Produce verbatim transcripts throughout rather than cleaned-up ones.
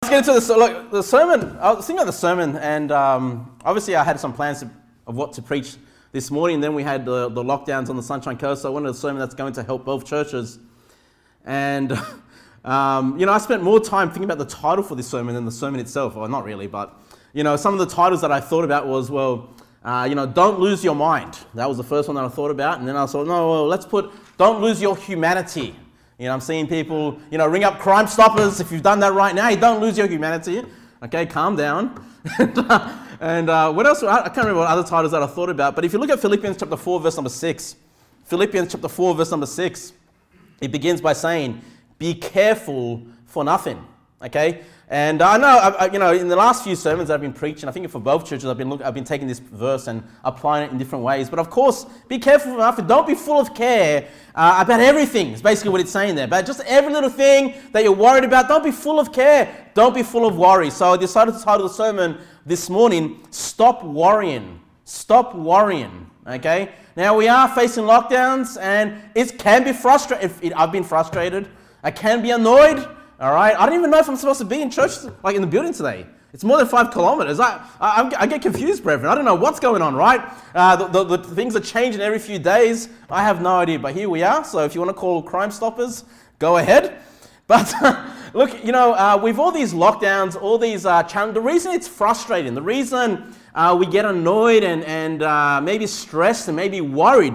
get into this. Look, the sermon, I was thinking about the sermon, and um, obviously I had some plans to, of what to preach this morning. Then we had the, the lockdowns on the Sunshine Coast, so I wanted a sermon that's going to help both churches. And, um, you know, I spent more time thinking about the title for this sermon than the sermon itself. Well, not really, but, you know, some of the titles that I thought about was, well, uh, you know, don't lose your mind. That was the first one that I thought about. And then I thought, no, well, let's put, don't lose your humanity. You know, I'm seeing people, you know, ring up Crime Stoppers. If you've done that right now, hey, don't lose your humanity. Okay, calm down. and uh, and uh, what else? I can't remember what other titles that I thought about. But if you look at Philippians chapter four, verse number six, Philippians chapter four, verse number six, it begins by saying, be careful for nothing. Okay? And I know, I, you know, in the last few sermons that I've been preaching, I think for both churches, I've been look, I've been taking this verse and applying it in different ways. But of course, be careful for nothing. Don't be full of care uh, about everything. Is basically what it's saying there. But just every little thing that you're worried about, don't be full of care. Don't be full of worry. So I decided to title the sermon this morning, Stop Worrying. Stop Worrying. Okay? Now we are facing lockdowns, and it can be frustrating. I've been frustrated. I can be annoyed. All right, I don't even know if I'm supposed to be in church, like in the building today. It's more than five kilometers. I, I, I get confused, brethren. I don't know what's going on, right? Uh, the, the, the things are changing every few days. I have no idea, but here we are. So if you want to call Crime Stoppers, go ahead. But look, you know, uh, with all these lockdowns, all these uh, challenges, the reason it's frustrating, the reason uh, we get annoyed and, and uh, maybe stressed and maybe worried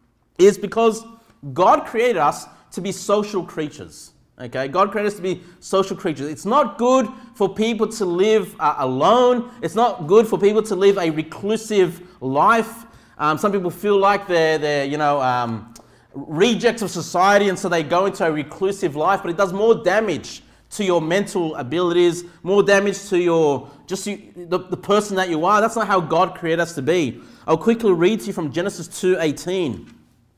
is because God created us to be social creatures. Okay, God created us to be social creatures. It's not good for people to live uh, alone. It's not good for people to live a reclusive life. Um, some people feel like they're, they're you know, um, rejects of society, and so they go into a reclusive life. But it does more damage to your mental abilities, more damage to your just you, the, the person that you are. That's not how God created us to be. I'll quickly read to you from Genesis two eighteen.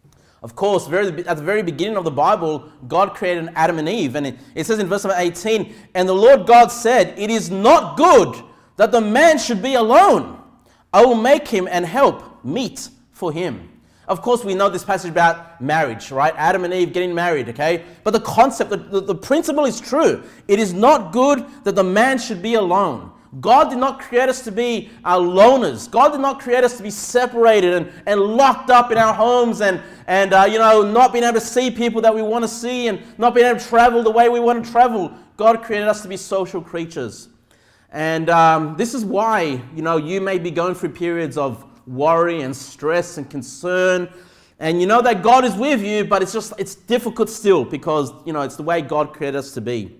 Of course, very, at the very beginning of the Bible, God created Adam and Eve. And it, it says in verse number eighteen, and the Lord God said, it is not good that the man should be alone. I will make him and help meet for him. Of course, we know this passage about marriage, right? Adam and Eve getting married, okay? But the concept, the, the, the principle is true. It is not good that the man should be alone. God did not create us to be uh, loners. God did not create us to be separated and, and locked up in our homes and, and uh, you know, not being able to see people that we want to see and not being able to travel the way we want to travel. God created us to be social creatures. And um, this is why, you know, you may be going through periods of worry and stress and concern. And you know that God is with you, but it's just, it's difficult still because, you know, it's the way God created us to be.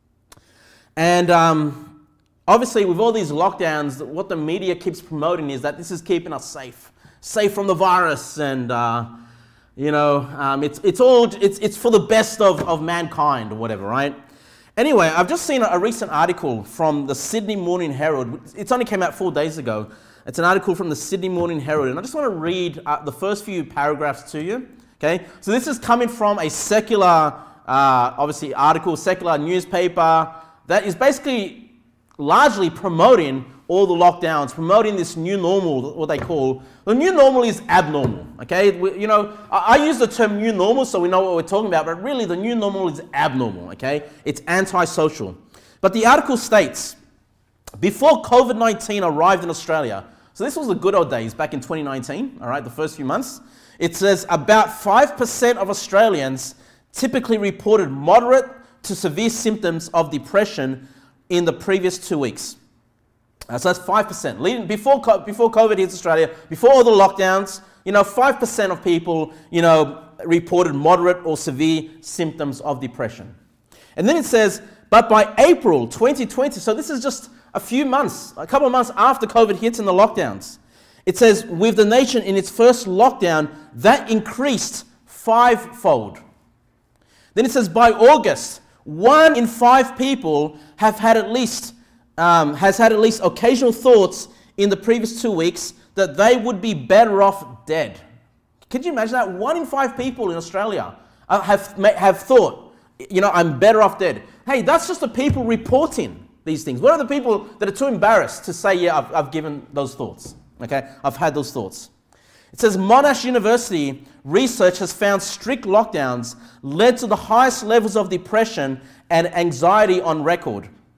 And um, obviously, with all these lockdowns, what the media keeps promoting is that this is keeping us safe, safe from the virus, and uh, you know, um, it's it's all it's it's for the best of, of mankind or whatever, right? Anyway, I've just seen a, a recent article from the Sydney Morning Herald. It's only came out four days ago. It's an article from the Sydney Morning Herald, and I just want to read uh, the first few paragraphs to you. Okay, so this is coming from a secular, uh, obviously, article, secular newspaper that is basically largely promoting all the lockdowns, promoting this new normal, what they call. The new normal is abnormal, okay? We, you know, I, I use the term new normal so we know what we're talking about, but really the new normal is abnormal, okay? It's antisocial. But the article states, before COVID nineteen arrived in Australia, so this was the good old days back in twenty nineteen, all right, the first few months, it says about five percent of Australians typically reported moderate to severe symptoms of depression in the previous two weeks. Uh, so that's five percent. Leading, before, before COVID hits Australia, before all the lockdowns, you know, five percent of people, you know, reported moderate or severe symptoms of depression. And then it says, but by April twenty twenty, so this is just a few months, a couple of months after COVID hits and the lockdowns, it says, with the nation in its first lockdown, that increased fivefold. Then it says, by August, one in five people have had at least um, has had at least occasional thoughts in the previous two weeks that they would be better off dead. Could you imagine that? One in five people in Australia uh, have have thought, you know, I'm better off dead. Hey, that's just the people reporting these things. What are the people that are too embarrassed to say, yeah, I've, I've given those thoughts? Okay, I've had those thoughts. It says Monash University research has found strict lockdowns led to the highest levels of depression and anxiety on record.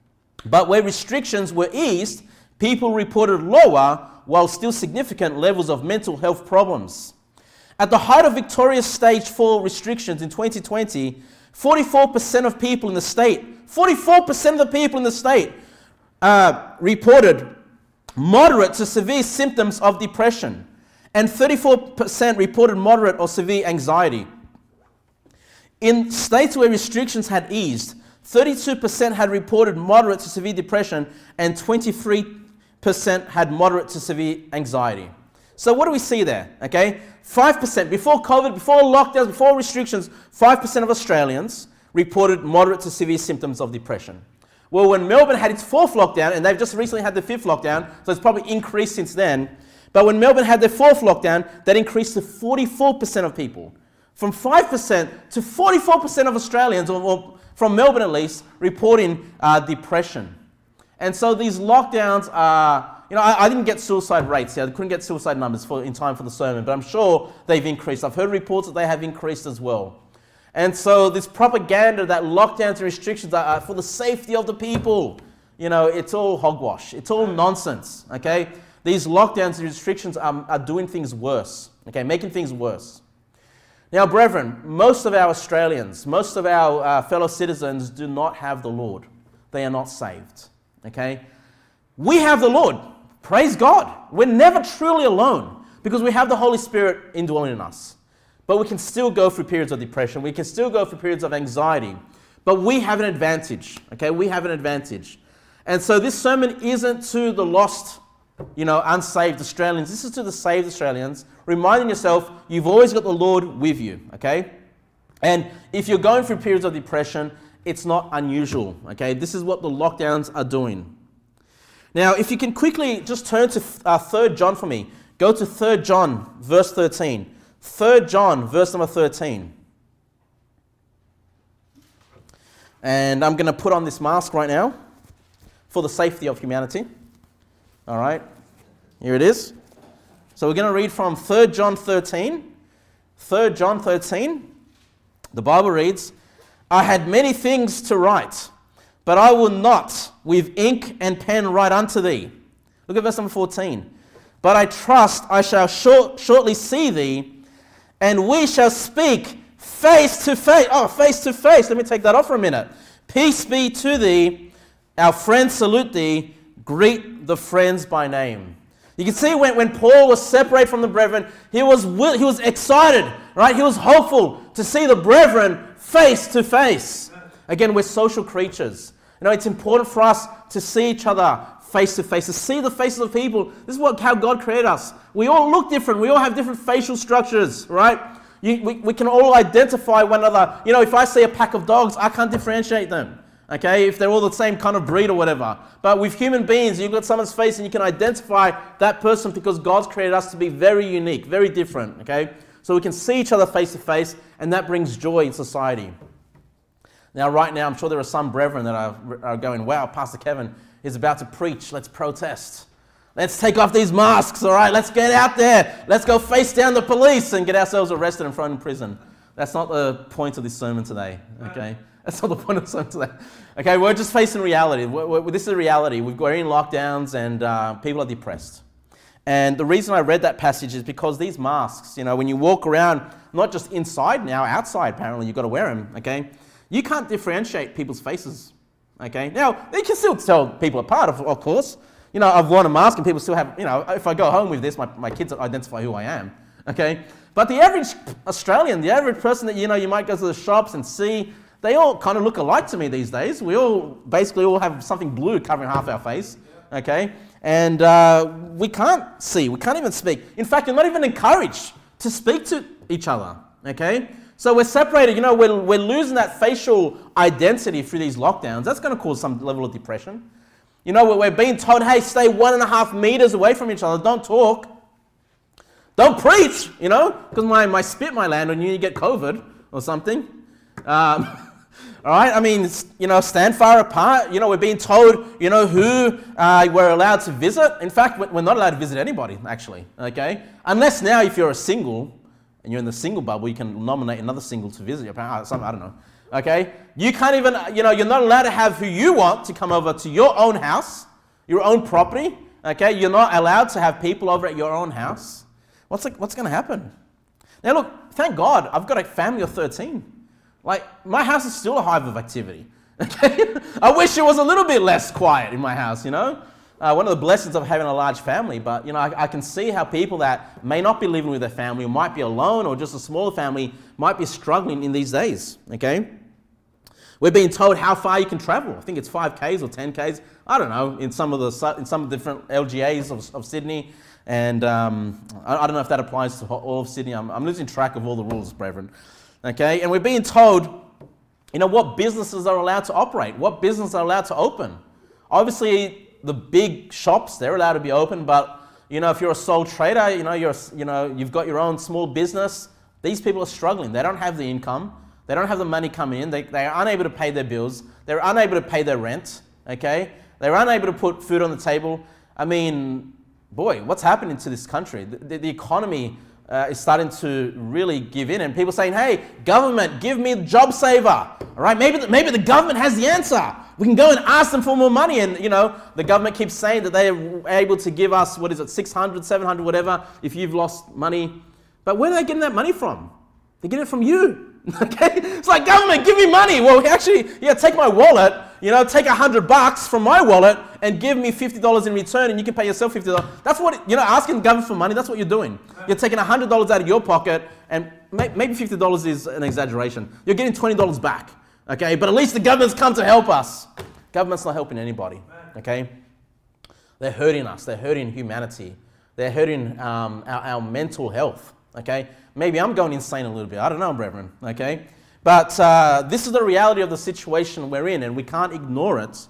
But where restrictions were eased, people reported lower, while still significant levels of mental health problems. At the height of Victoria's stage four restrictions in twenty twenty, forty-four percent of people in the state, forty-four percent of the people in the state uh, reported moderate to severe symptoms of depression, and thirty-four percent reported moderate or severe anxiety. In states where restrictions had eased, thirty-two percent had reported moderate to severe depression, and twenty-three percent had moderate to severe anxiety. So what do we see there? Okay, five percent before COVID, before lockdowns, before restrictions, five percent of Australians reported moderate to severe symptoms of depression. Well, when Melbourne had its fourth lockdown, and they've just recently had the fifth lockdown, so it's probably increased since then, but when Melbourne had their fourth lockdown, that increased to forty-four percent of people. From five percent to forty-four percent of Australians, or, or from Melbourne at least, reporting uh, depression. And so these lockdowns are, you know, I, I didn't get suicide rates here. I couldn't get suicide numbers for, in time for the sermon, but I'm sure they've increased. I've heard reports that they have increased as well. And so this propaganda that lockdowns and restrictions are, are for the safety of the people, you know, it's all hogwash. It's all nonsense, okay? These lockdowns and restrictions are, are doing things worse, okay, making things worse. Now, brethren, most of our Australians, most of our uh, fellow citizens do not have the Lord. They are not saved, okay? We have the Lord. Praise God. We're never truly alone because we have the Holy Spirit indwelling in us. But we can still go through periods of depression. We can still go through periods of anxiety. But we have an advantage, okay? We have an advantage. And so this sermon isn't to the lost, you know, unsaved Australians. This is to the saved Australians, reminding yourself you've always got the Lord with you, okay? And if you're going through periods of depression, it's not unusual, okay? This is what the lockdowns are doing. Now, if you can quickly just turn to uh, Third John for me. Go to Third John, verse thirteen. Third John, verse number thirteen. And I'm going to put on this mask right now for the safety of humanity. All right, here it is. So we're going to read from Third John thirteen. Third John thirteen. The Bible reads, I had many things to write, but I will not with ink and pen write unto thee. Look at verse number fourteen. But I trust I shall short, shortly see thee, and we shall speak face to face. Oh, face to face. Let me take that off for a minute. Peace be to thee. Our friends salute thee. Greet the friends by name. You can see when, when Paul was separated from the brethren, he was, he was excited, right? He was hopeful to see the brethren face to face. Again, we're social creatures. You know, it's important for us to see each other face to face, to see the faces of people. This is what how God created us. We all look different. We all have different facial structures, right? You, we, we can all identify one another. You know, if I see a pack of dogs, I can't differentiate them, okay, if they're all the same kind of breed or whatever. But with human beings, you've got someone's face and you can identify that person because God's created us to be very unique, very different, okay? So we can see each other face to face, and that brings joy in society. Now, right now, I'm sure there are some brethren that are, are going, wow, Pastor Kevin is about to preach. Let's protest. Let's take off these masks, all right? Let's get out there. Let's go face down the police and get ourselves arrested and thrown in prison. That's not the point of this sermon today, okay? That's not the point of the sermon today. Okay, we're just facing reality. We're, we're, this is a reality. We've got in lockdowns and uh, people are depressed. And the reason I read that passage is because these masks, you know, when you walk around, not just inside now, outside apparently, you've got to wear them, okay? You can't differentiate people's faces, okay? Now, you can still tell people apart, of, of course. You know, I've worn a mask and people still have, you know, if I go home with this, my, my kids identify who I am, okay? But the average Australian, the average person that, you know, you might go to the shops and see, they all kind of look alike to me these days. We all basically all have something blue covering half our face, okay? And uh, we can't see, we can't even speak. In fact, you're not even encouraged to speak to each other, okay? So we're separated, you know, we're, we're losing that facial identity through these lockdowns. That's going to cause some level of depression. You know, we're, we're being told, hey, stay one and a half meters away from each other, don't talk. Don't preach, you know, because my, my spit might land on you and you get COVID or something. Um, all right, I mean, you know, stand far apart. You know, we're being told, you know, who uh, we're allowed to visit. In fact, we're not allowed to visit anybody, actually, okay? Unless now if you're a single and you're in the single bubble, you can nominate another single to visit your parents. I don't know. Okay? You can't even, you know, you're not allowed to have who you want to come over to your own house, your own property. Okay? You're not allowed to have people over at your own house. What's like, what's going to happen? Now look, thank God, I've got a family of thirteen. Like, my house is still a hive of activity. Okay? I wish it was a little bit less quiet in my house, you know? Uh, one of the blessings of having a large family, but you know, I, I can see how people that may not be living with their family, or might be alone, or just a smaller family, might be struggling in these days, okay? We're being told how far you can travel. I think it's five Ks or ten Ks. I don't know, in some of the in some of the different L G As of, of Sydney. And um, I, I don't know if that applies to all of Sydney. I'm, I'm losing track of all the rules, brethren. Okay, and we're being told, you know, what businesses are allowed to operate, what businesses are allowed to open. Obviously, the big shops, they're allowed to be open, but you know, if you're a sole trader, you know, you're, you know, you've got your own small business, these people are struggling. They don't have the income. They don't have the money coming in. They, they are unable to pay their bills. They're unable to pay their rent, okay? They're unable to put food on the table. I mean, boy, what's happening to this country? The, the, the economy uh, is starting to really give in, and people saying, hey, government, give me JobSaver, all right? Maybe the, maybe the government has the answer. We can go and ask them for more money, and you know, the government keeps saying that they are able to give us, what is it, six hundred, seven hundred, whatever, if you've lost money. But where are they getting that money from? They're getting it from you. Okay, it's like, government, give me money. Well, actually, yeah, take my wallet, you know, take a hundred bucks from my wallet and give me fifty dollars in return, and you can pay yourself fifty dollars. That's what, you know, asking the government for money, that's what you're doing. You're taking a hundred dollars out of your pocket, and may, maybe fifty dollars is an exaggeration. You're getting twenty dollars back, okay? But at least the government's come to help us. Government's not helping anybody, okay? They're hurting us. They're hurting humanity. They're hurting um, our, our mental health, okay? Maybe I'm going insane a little bit. I don't know, brethren, okay? But uh, this is the reality of the situation we're in, and we can't ignore it.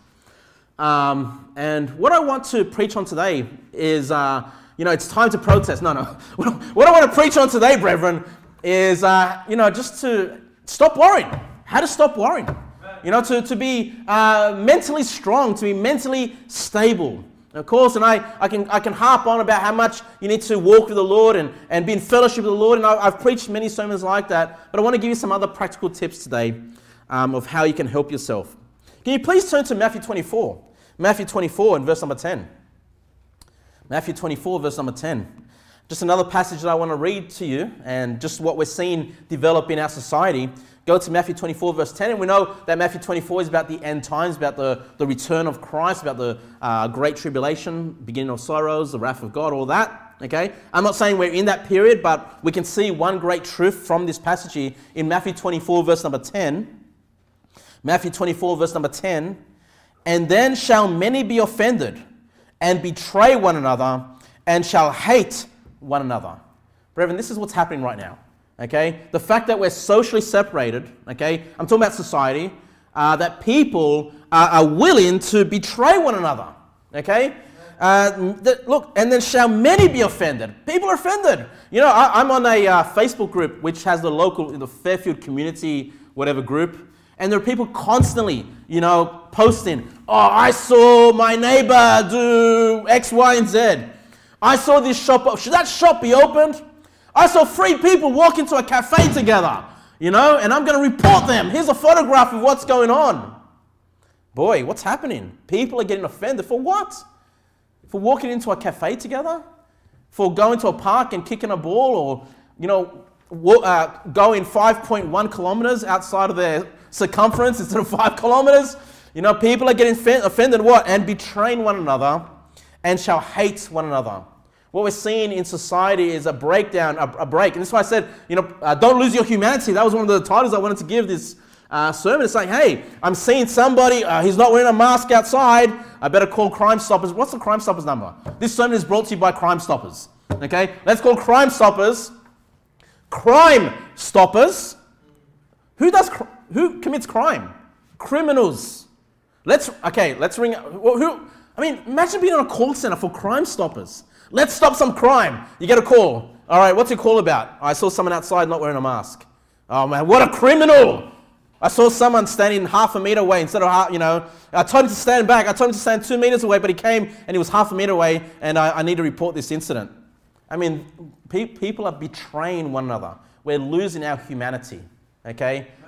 Um, and what I want to preach on today is, uh, you know, it's time to protest. No, no. What I want to preach on today, brethren, is, uh, you know, just to stop worrying. How to stop worrying. You know, to, to be uh, mentally strong, to be mentally stable. Of course, and I, I, can, I can harp on about how much you need to walk with the Lord and, and be in fellowship with the Lord, and I, I've preached many sermons like that, but I want to give you some other practical tips today um, of how you can help yourself. Can you please turn to Matthew twenty-four? Matthew twenty-four and verse number ten. Matthew twenty-four, verse number ten. Just another passage that I want to read to you, and just what we're seeing develop in our society. Go to Matthew twenty-four, verse ten, and we know that Matthew twenty-four is about the end times, about the, the return of Christ, about the uh, great tribulation, beginning of sorrows, the wrath of God, all that, okay? I'm not saying we're in that period, but we can see one great truth from this passage here in Matthew twenty-four, verse number ten. Matthew twenty-four, verse number ten. And then shall many be offended, and betray one another, and shall hate one another. Brethren, this is what's happening right now. Okay, the fact that we're socially separated, okay, I'm talking about society, uh, that people are, are willing to betray one another, okay? Uh, that, look, and then shall many be offended. People are offended. You know, I, I'm on a uh, Facebook group which has the local, the Fairfield community, whatever group, and there are people constantly, you know, posting, oh, I saw my neighbor do X, Y, and Z. I saw this shop, should that shop be opened? I saw three people walk into a cafe together, you know, and I'm going to report them. Here's a photograph of what's going on. Boy, what's happening? People are getting offended. For what? For walking into a cafe together? For going to a park and kicking a ball, or, you know, uh, going five point one kilometers outside of their circumference instead of five kilometers? You know, people are getting offended, what? And betraying one another, and shall hate one another. What we're seeing in society is a breakdown, a, a break. And that's why I said, you know, uh, don't lose your humanity. That was one of the titles I wanted to give this uh, sermon. It's like, hey, I'm seeing somebody, uh, he's not wearing a mask outside. I better call Crime Stoppers. What's the Crime Stoppers number? This sermon is brought to you by Crime Stoppers. Okay, let's call Crime Stoppers. Crime Stoppers. Who does, cr- who commits crime? Criminals. Let's, okay, let's ring, who, I mean, imagine being on a call center for Crime Stoppers. Let's stop some crime. You get a call. All right, what's your call about? I saw someone outside not wearing a mask. Oh man, what a criminal. I saw someone standing half a meter away instead of, half, you know, I told him to stand back. I told him to stand two meters away, but he came and he was half a meter away, and I, I need to report this incident. I mean, pe- people are betraying one another. We're losing our humanity, okay?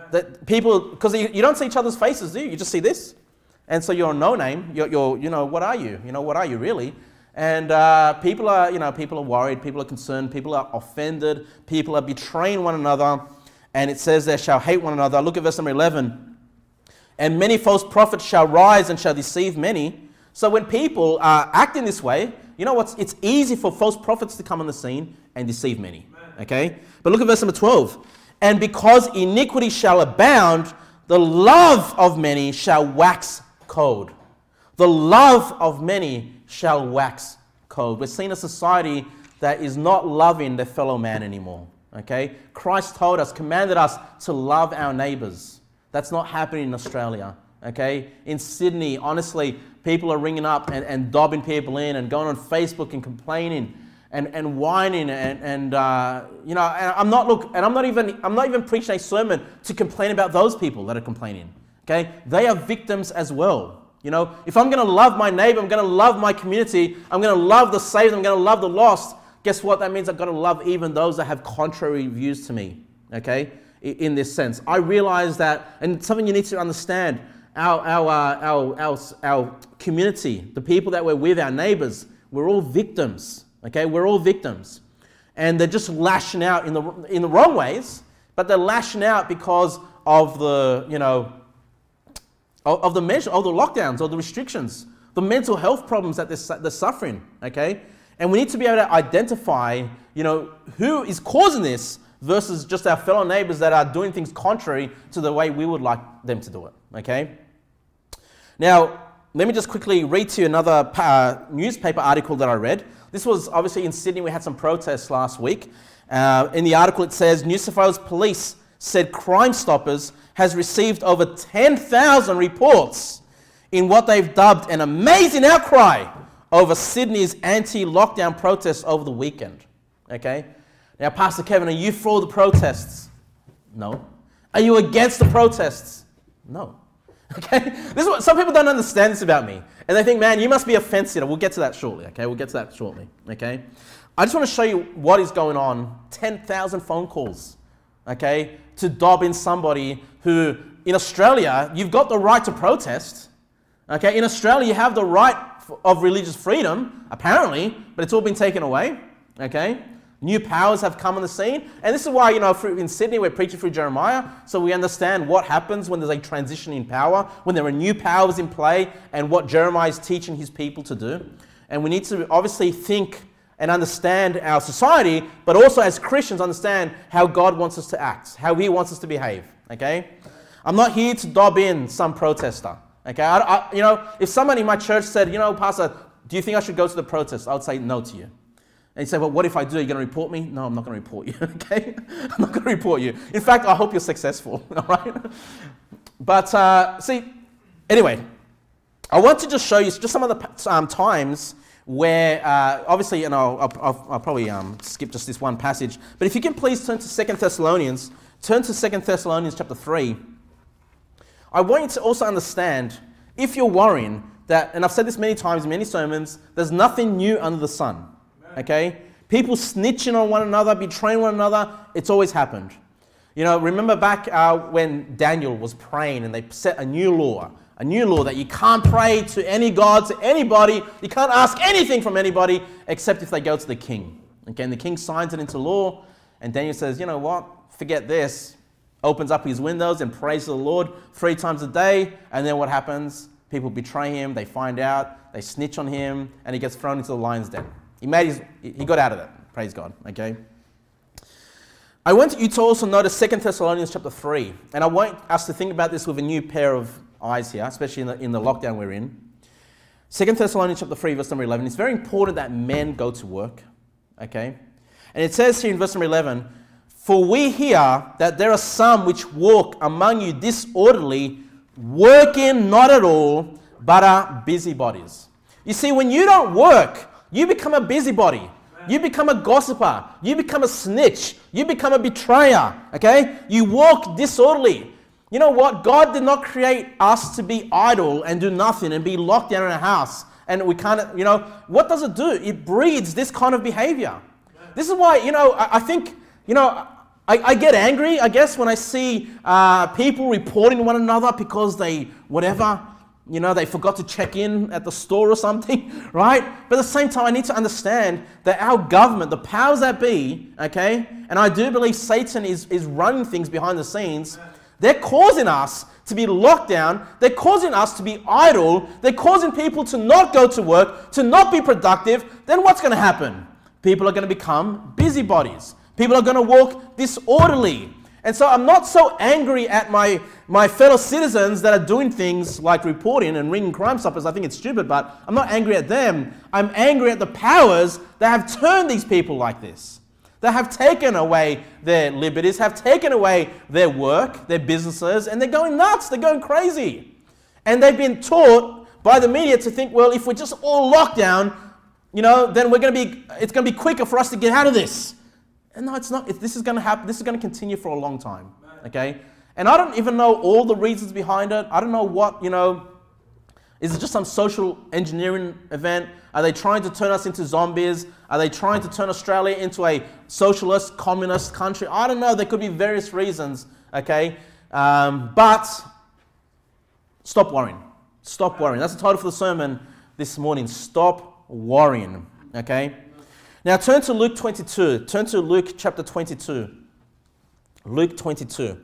that people, because you, you don't see each other's faces, do you? You just see this. And so you're a no-name. You're, you're, you know, what are you? You know, what are you really? And uh, people are, you know, people are worried. People are concerned. People are offended. People are betraying one another. And it says they shall hate one another. Look at verse number eleven. And many false prophets shall rise and shall deceive many. So when people are acting this way, you know what? It's easy for false prophets to come on the scene and deceive many. Okay? But look at verse number twelve. And because iniquity shall abound, the love of many shall wax cold. The love of many shall wax cold. We're seeing a society that is not loving their fellow man anymore. Okay? Christ told us, commanded us to love our neighbors. That's not happening in Australia. Okay? In Sydney, honestly, people are ringing up and, and dobbing people in and going on Facebook and complaining and, and whining and, and uh, you know, and I'm not look and I'm not even I'm not even preaching a sermon to complain about those people that are complaining. Okay? They are victims as well. You know, if I'm going to love my neighbor, I'm going to love my community, I'm going to love the saved, I'm going to love the lost, guess what? That means I've got to love even those that have contrary views to me. Okay? In this sense, I realize that, and something you need to understand, our, our, uh, our, our, our community, the people that we're with, our neighbors, we're all victims. Okay? We're all victims. And they're just lashing out in the, in the wrong ways, but they're lashing out because of the, you know, of, of the measure, of the lockdowns, or the restrictions, the mental health problems that they're, they're suffering. Okay? And we need to be able to identify, you know, who is causing this versus just our fellow neighbors that are doing things contrary to the way we would like them to do it. Okay? Now, let me just quickly read to you another uh, newspaper article that I read. This was obviously in Sydney. We had some protests last week. Uh, in the article it says, New South Wales Police said Crime Stoppers has received over ten thousand reports in what they've dubbed an amazing outcry over Sydney's anti-lockdown protests over the weekend. Okay? Now, Pastor Kevin, are you for the protests? No. Are you against the protests? No. Okay? This is what some people don't understand this about me. And they think, man, you must be a fence sitter. We'll get to that shortly. Okay? We'll get to that shortly. Okay? I just want to show you what is going on. ten thousand phone calls. Okay? To dob in somebody who, in Australia, you've got the right to protest. Okay? In Australia, you have the right of religious freedom, apparently, but it's all been taken away. Okay? New powers have come on the scene. And this is why, you know, in Sydney, we're preaching through Jeremiah, so we understand what happens when there's a transition in power, when there are new powers in play, and what Jeremiah is teaching his people to do. And we need to obviously think and understand our society, but also as Christians understand how God wants us to act, how he wants us to behave. Okay? I'm not here to dob in some protester. Okay? I, I, you know, if someone in my church said, you know, Pastor, do you think I should go to the protest? I would say no to you. And you say, well, what if I do? Are you going to report me? No, I'm not going to report you, okay? I'm not going to report you. In fact, I hope you're successful, all right? But, uh, see, anyway, I want to just show you just some of the um, times where, uh, obviously, and I'll, I'll, I'll, I'll probably um, skip just this one passage, but if you can please turn to Second Thessalonians, turn to Second Thessalonians chapter three. I want you to also understand, if you're worrying that, and I've said this many times in many sermons, there's nothing new under the sun. Okay? People snitching on one another, betraying one another, it's always happened. You know, remember back uh, when Daniel was praying and they set a new law, a new law that you can't pray to any god, to anybody, you can't ask anything from anybody except if they go to the king. Okay, and the king signs it into law, and Daniel says, you know what, forget this, opens up his windows and prays to the Lord three times a day, and then what happens? People betray him, they find out, they snitch on him, and he gets thrown into the lion's den. He made his, he got out of it. Praise God. Okay. I want you to also notice Second Thessalonians chapter three, and I want us to think about this with a new pair of eyes here, especially in the, in the lockdown we're in. Second Thessalonians chapter three, verse number eleven. It's very important that men go to work. Okay. And it says here in verse number eleven, for we hear that there are some which walk among you disorderly, working not at all, but are busybodies. You see, when you don't work, you become a busybody. You become a gossiper. You become a snitch. You become a betrayer. Okay? You walk disorderly. You know what? God did not create us to be idle and do nothing and be locked down in a house. And we can't, you know, what does it do? It breeds this kind of behavior. This is why, you know, I, I think, you know, I, I get angry, I guess, when I see uh, people reporting one another because they, whatever, you know, they forgot to check in at the store or something, right? But at the same time, I need to understand that our government, the powers that be, okay, and I do believe Satan is, is running things behind the scenes, they're causing us to be locked down, they're causing us to be idle, they're causing people to not go to work, to not be productive. Then what's going to happen? People are going to become busybodies. People are going to walk disorderly. And so I'm not so angry at my, my fellow citizens that are doing things like reporting and ringing Crime Stoppers. I think it's stupid, but I'm not angry at them. I'm angry at the powers that have turned these people like this, that have taken away their liberties, have taken away their work, their businesses, and they're going nuts. They're going crazy. And they've been taught by the media to think, well, if we're just all locked down, you know, then we're going to be, it's going to be quicker for us to get out of this. And no, it's not. It, this is going to happen. This is going to continue for a long time. Okay? And I don't even know all the reasons behind it. I don't know what, you know, is it just some social engineering event? Are they trying to turn us into zombies? Are they trying to turn Australia into a socialist, communist country? I don't know. There could be various reasons. Okay? Um, but stop worrying. Stop worrying. That's the title for the sermon this morning. Stop worrying. Okay? Now turn to Luke twenty-two. Turn to Luke chapter twenty-two. Luke twenty-two.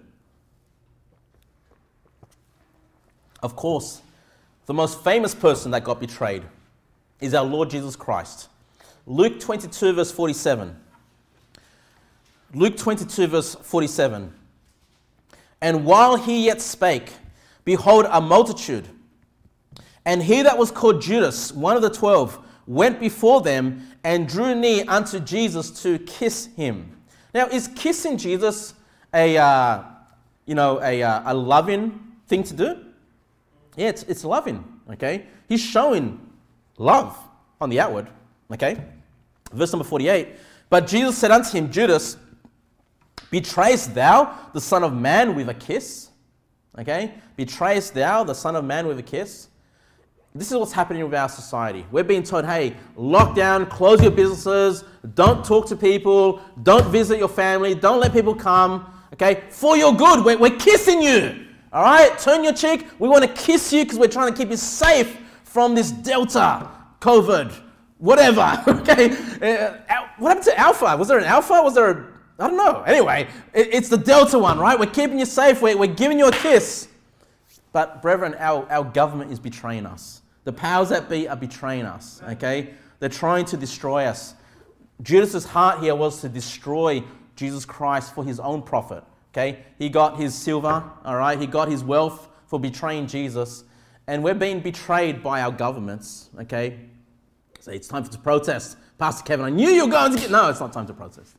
Of course, the most famous person that got betrayed is our Lord Jesus Christ. Luke twenty-two verse forty-seven. Luke twenty-two verse forty-seven. And while he yet spake, behold, a multitude, and he that was called Judas, one of the twelve, went before them and drew near unto Jesus to kiss him. Now, is kissing Jesus a, uh, you know, a, uh, a loving thing to do? Yeah, it's, it's loving, okay? He's showing love on the outward, okay? Verse number forty-eight. But Jesus said unto him, Judas, betrayest thou the Son of Man with a kiss? Okay? Betrayest thou the Son of Man with a kiss? This is what's happening with our society. We're being told, hey, lock down, close your businesses, don't talk to people, don't visit your family, don't let people come, okay? For your good, we're, we're kissing you, all right? Turn your cheek. We want to kiss you because we're trying to keep you safe from this Delta, COVID, whatever, okay? Uh, what happened to Alpha? Was there an Alpha? Was there a, I don't know. Anyway, it, it's the Delta one, right? We're keeping you safe. We're, we're giving you a kiss. But brethren, our, our government is betraying us. The powers that be are betraying us, okay? They're trying to destroy us. Judas's heart here was to destroy Jesus Christ for his own profit, okay? He got his silver, all right? He got his wealth for betraying Jesus. And we're being betrayed by our governments, okay? So it's time to protest. Pastor Kevin, I knew you were going to get... No, it's not time to protest.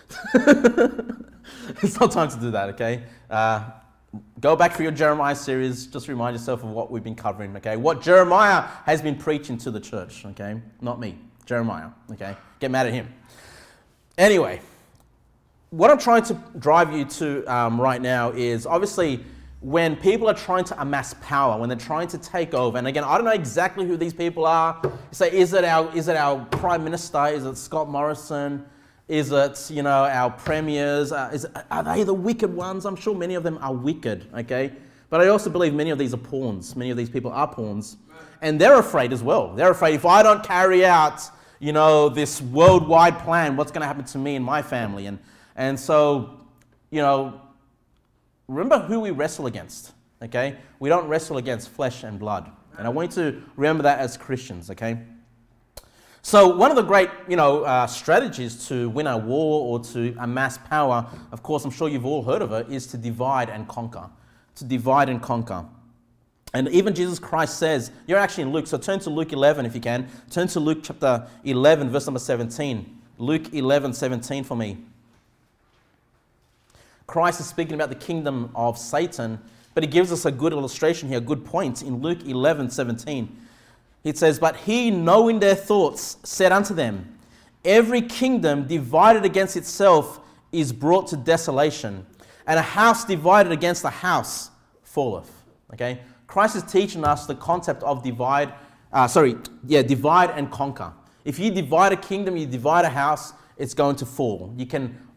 It's not time to do that, okay? Uh, Go back for your Jeremiah series. Just remind yourself of what we've been covering, okay? What Jeremiah has been preaching to the church, okay? Not me, Jeremiah, okay? Get mad at him. Anyway, what I'm trying to drive you to um, right now is obviously when people are trying to amass power, when they're trying to take over, and again, I don't know exactly who these people are. You say, is it our, is it our Prime Minister? Is it Scott Morrison? Is it, you know, our premiers? Uh, is, are they the wicked ones? I'm sure many of them are wicked, okay? But I also believe many of these are pawns. Many of these people are pawns. And they're afraid as well. They're afraid if I don't carry out, you know, this worldwide plan, what's going to happen to me and my family? And, and so, you know, remember who we wrestle against, okay? We don't wrestle against flesh and blood. And I want you to remember that as Christians, okay? So one of the great, you know, uh, strategies to win a war or to amass power, of course, I'm sure you've all heard of it, is to divide and conquer. To divide and conquer. And even Jesus Christ says, you're actually in Luke, so turn to Luke eleven if you can. Turn to Luke chapter eleven, verse number seventeen. Luke eleven, seventeen for me. Christ is speaking about the kingdom of Satan, but he gives us a good illustration here, a good point in Luke eleven, seventeen. It says, but he, knowing their thoughts, said unto them, every kingdom divided against itself is brought to desolation, and a house divided against a house falleth. Okay? Christ is teaching us the concept of divide, uh, sorry, yeah, divide and conquer. If you divide a kingdom, you divide a house, it's going to fall. You can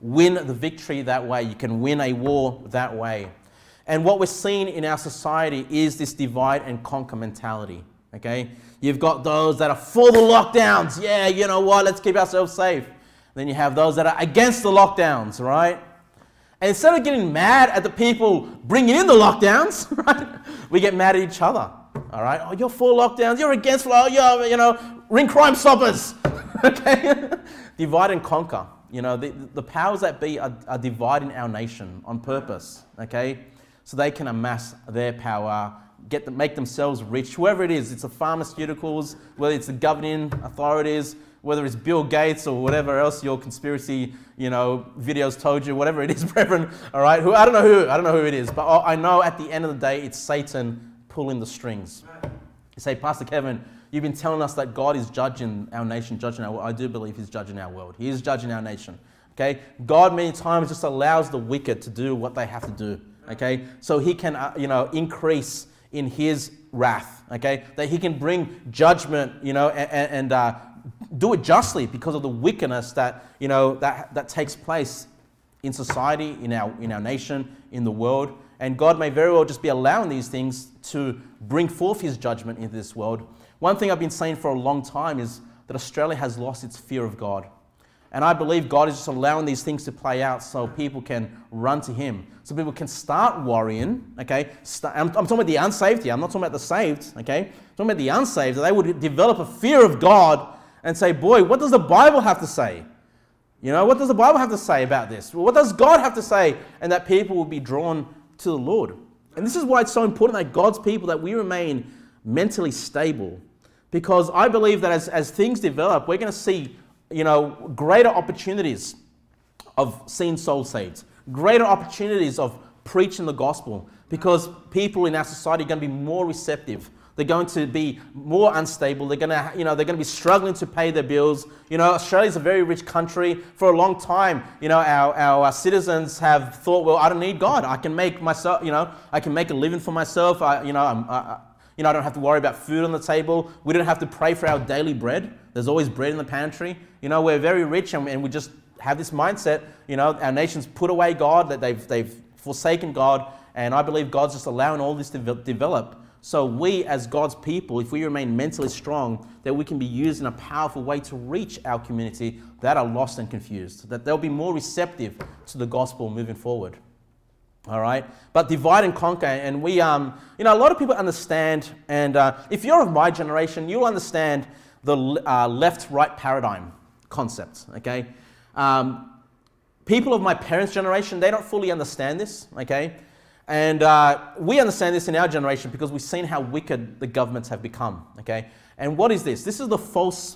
win the victory that way. You can win a war that way. And what we're seeing in our society is this divide and conquer mentality, okay? You've got those that are for the lockdowns. Yeah, you know what, let's keep ourselves safe. Then you have those that are against the lockdowns, right? And instead of getting mad at the people bringing in the lockdowns, right, we get mad at each other, all right? Oh, you're for lockdowns, you're against, oh, you're, you know, ring Crime Stoppers, okay? Divide and conquer. You know, the, the powers that be are, are dividing our nation on purpose, okay? So they can amass their power, get them, make themselves rich, whoever it is. It's the pharmaceuticals, whether it's the governing authorities, whether it's Bill Gates or whatever else your conspiracy, you know, videos told you, whatever it is, brethren, all right? Who, I don't know who, I don't know who it is, but I know at the end of the day, it's Satan pulling the strings. You say, Pastor Kevin, you've been telling us that God is judging our nation, judging our world. I do believe he's judging our world. He is judging our nation, okay? God many times just allows the wicked to do what they have to do, okay? So he can, uh, you know, increase in his wrath, okay? That he can bring judgment, you know, and, and uh, do it justly because of the wickedness that, you know, that, that takes place in society, in our, in our nation, in the world. And God may very well just be allowing these things to bring forth his judgment into this world. One thing I've been saying for a long time is that Australia has lost its fear of God. And I believe God is just allowing these things to play out so people can run to him. So people can start worrying, okay? Start, I'm, I'm talking about the unsaved here. I'm not talking about the saved, okay? I'm talking about the unsaved. They would develop a fear of God and say, boy, what does the Bible have to say? You know, what does the Bible have to say about this? What does God have to say? And that people will be drawn to the Lord. And this is why it's so important that God's people, that we remain mentally stable. Because I believe that as, as things develop, we're going to see, you know, greater opportunities of seeing souls saved, greater opportunities of preaching the gospel, because people in our society are going to be more receptive. They're going to be more unstable. They're going to, you know, they're going to be struggling to pay their bills. You know, Australia's a very rich country. For a long time, you know, our, our citizens have thought, well, I don't need God. I can make myself, you know, I can make a living for myself. I, you know, I'm, I, You know, I don't have to worry about food on the table. We don't have to pray for our daily bread. There's always bread in the pantry. You know, we're very rich, and, and we just have this mindset. You know, our nation's put away God, that they've, they've forsaken God. And I believe God's just allowing all this to develop. So we as God's people, if we remain mentally strong, that we can be used in a powerful way to reach our community that are lost and confused. That they'll be more receptive to the gospel moving forward. All right, but divide and conquer, and we, um, you know, a lot of people understand, and uh, if you're of my generation, you'll understand the uh, left-right paradigm concept, okay? Um, people of my parents' generation, they don't fully understand this, okay? And uh, we understand this in our generation because we've seen how wicked the governments have become, okay? And what is this? This is the false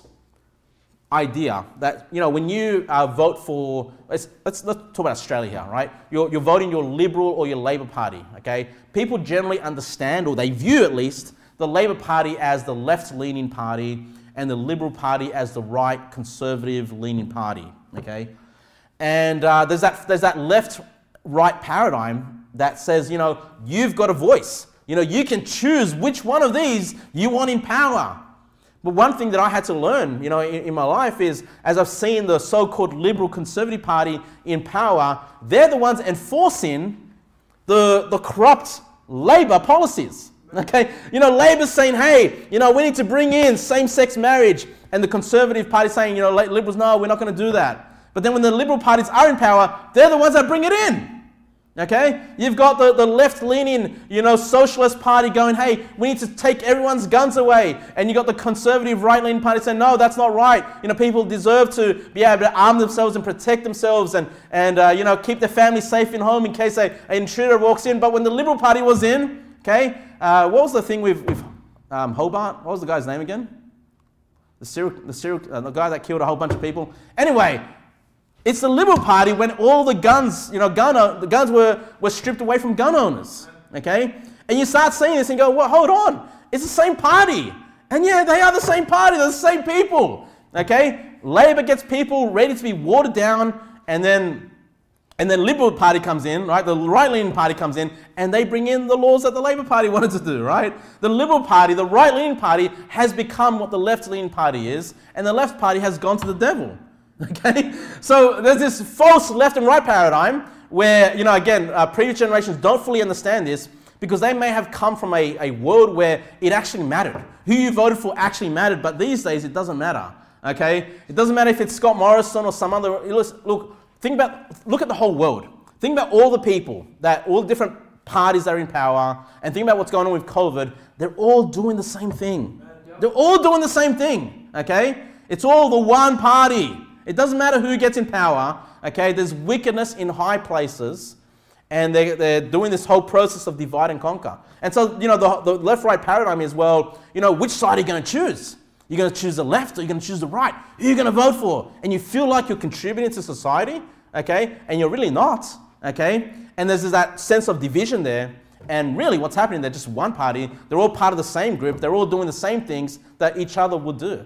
idea that, you know, when you uh, vote for, let's, let's, let's talk about Australia here, right? You're, you're voting your Liberal or your Labor Party, okay? People generally understand, or they view at least, the Labor Party as the left-leaning party and the Liberal Party as the right, conservative-leaning party, okay? And uh, there's that, there's that left-right paradigm that says, you know, you've got a voice. You know, you can choose which one of these you want in power. But one thing that I had to learn, you know, in, in my life is, as I've seen the so-called Liberal Conservative Party in power, they're the ones enforcing the, the corrupt Labor policies, okay? You know, Labor's saying, hey, you know, we need to bring in same-sex marriage, and the Conservative Party saying, you know, Liberals, no, we're not going to do that. But then when the Liberal parties are in power, they're the ones that bring it in. Okay, you've got the, the left-leaning, you know, socialist party going, hey, we need to take everyone's guns away. And you've got the conservative right-leaning party saying, no, that's not right. You know, people deserve to be able to arm themselves and protect themselves and, and uh, you know, keep their family safe in home in case a, an intruder walks in. But when the Liberal Party was in, okay, uh, what was the thing with, with um, Hobart? What was the guy's name again? The, serial, the, serial, uh, the guy that killed a whole bunch of people. Anyway, it's the Liberal Party when all the guns, you know, gun, the guns were, were stripped away from gun owners, okay? And you start seeing this and go, well, hold on, it's the same party. And yeah, they are the same party, they're the same people, okay? Labor gets people ready to be watered down, and then, and then Liberal Party comes in, right? The right-leaning party comes in, and they bring in the laws that the Labor Party wanted to do, right? The Liberal Party, the right-leaning party, has become what the left-leaning party is, and the left party has gone to the devil. Okay, So there's this false left and right paradigm where, you know, again, uh, previous generations don't fully understand this because they may have come from a, a world where it actually mattered. Who you voted for actually mattered, but these days it doesn't matter, okay? It doesn't matter if it's Scott Morrison or some other, look, think about, look at the whole world. Think about all the people, that all the different parties that are in power, and think about what's going on with COVID. They're all doing the same thing. They're all doing the same thing, okay? It's all the one party. It doesn't matter who gets in power, okay? There's wickedness in high places, and they, they're doing this whole process of divide and conquer. And so, you know, the, the left-right paradigm is, well, you know, which side are you going to choose? You're going to choose the left or you're going to choose the right? Who are you going to vote for? And you feel like you're contributing to society, okay? And you're really not, okay? And there's that sense of division there. And really what's happening, they're just one party. They're all part of the same group. They're all doing the same things that each other would do.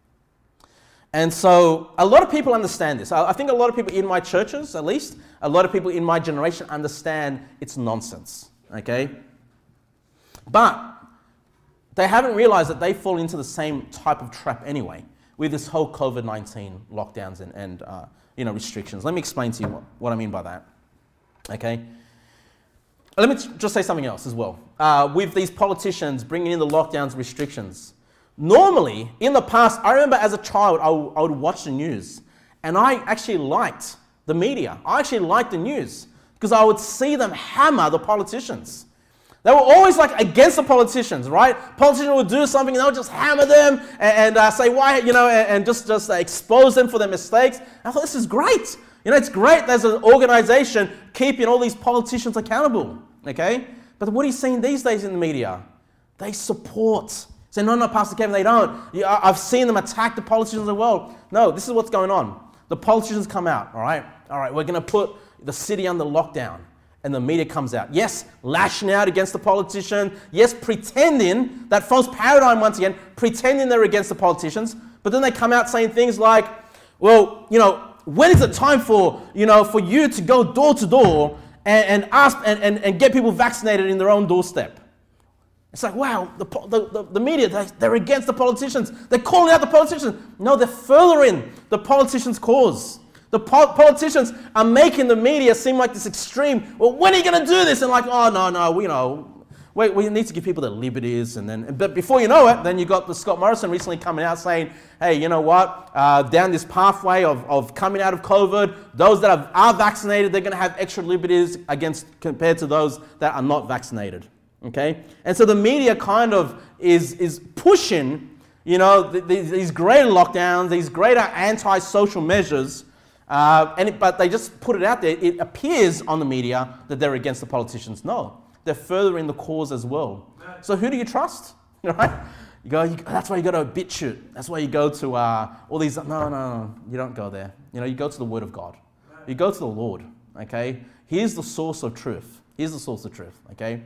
And so a lot of people understand this. I think a lot of people in my churches, at least, a lot of people in my generation understand it's nonsense, okay? But they haven't realized that they fall into the same type of trap anyway with this whole COVID nineteen lockdowns and, and uh, you know, restrictions. Let me explain to you what, what I mean by that, okay? Let me just say something else as well. Uh, with these politicians bringing in the lockdowns restrictions, normally, in the past, I remember as a child, I, w- I would watch the news, and I actually liked the media. I actually liked the news, because I would see them hammer the politicians. They were always like against the politicians, right? Politicians would do something, and they would just hammer them, and, and uh, say why, you know, and, and just, just uh, expose them for their mistakes. And I thought, this is great. You know, it's great there's an organization keeping all these politicians accountable, okay? But what are you seeing these days in the media? They support. Say, no, no, Pastor Kevin, they don't. Yeah, I've seen them attack the politicians of the world. No, this is what's going on. The politicians come out, all right? All right, we're going to put the city under lockdown. And the media comes out. Yes, lashing out against the politician. Yes, pretending, that false paradigm once again, pretending they're against the politicians. But then they come out saying things like, well, you know, when is it time for, you know, for you to go door to door and, and ask and, and, and get people vaccinated in their own doorstep? It's like, wow, the, the, the media, they, they're against the politicians. They're calling out the politicians. No, they're furthering the politicians' cause. The po- politicians are making the media seem like this extreme, well, when are you going to do this? And like, oh, no, no, we, you know, we, we need to give people their liberties. And then, but before you know it, then you got the Scott Morrison recently coming out saying, hey, you know what, uh, down this pathway of, of coming out of COVID, those that are, are vaccinated, they're going to have extra liberties against compared to those that are not vaccinated. Okay, and so the media kind of is is pushing, you know, th- th- these greater lockdowns, these greater anti-social measures, uh, and it, but they just put it out there. It appears on the media that they're against the politicians. No, they're furthering the cause as well. So who do you trust? Right? You go. You, that's why you go to BitChute. That's why you go to uh, all these. No, no, no, you don't go there. You know, you go to the Word of God. You go to the Lord. Okay, here's the source of truth. Here's the source of truth. Okay.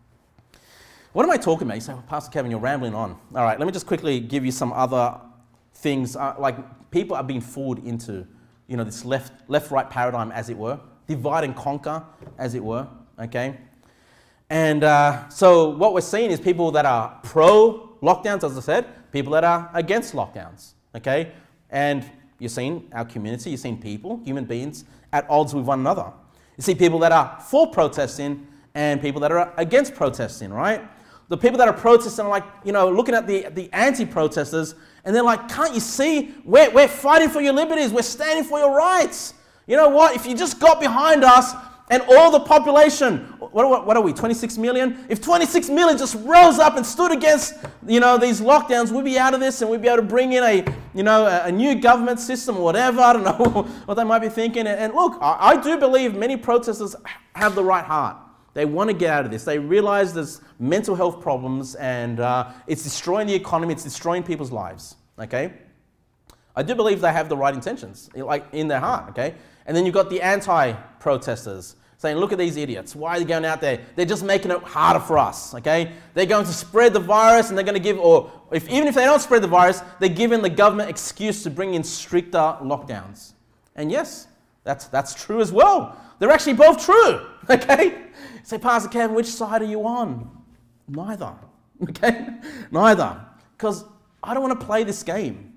What am I talking about? You say, well, Pastor Kevin, you're rambling on. All right, let me just quickly give you some other things. Uh, like people are being fooled into, you know, this left, left-right paradigm, as it were, divide and conquer, as it were. Okay, and uh, so what we're seeing is people that are pro-lockdowns, as I said, people that are against lockdowns. Okay, and you're seeing our community, you're seeing people, human beings, at odds with one another. You see people that are for protesting and people that are against protesting, right? The people that are protesting are like, you know, looking at the, the anti-protesters, and they're like, can't you see? We're, we're fighting for your liberties. We're standing for your rights. You know what? If you just got behind us and all the population, what, what, what are we, twenty-six million? If twenty-six million just rose up and stood against, you know, these lockdowns, we'd be out of this and we'd be able to bring in a, you know, a, a new government system or whatever. I don't know what they might be thinking. And, and look, I, I do believe many protesters have the right heart. They want to get out of this. They realize there's mental health problems and uh, it's destroying the economy, it's destroying people's lives, okay? I do believe they have the right intentions, like in their heart, okay? And then you've got the anti-protesters saying, look at these idiots. Why are they going out there? They're just making it harder for us, okay? They're going to spread the virus and they're going to give, or if, even if they don't spread the virus, they're giving the government excuse to bring in stricter lockdowns. And yes, that's, that's true as well. They're actually both true, okay? Say, Pastor Kevin, which side are you on? Neither, okay? Neither. Because I don't want to play this game.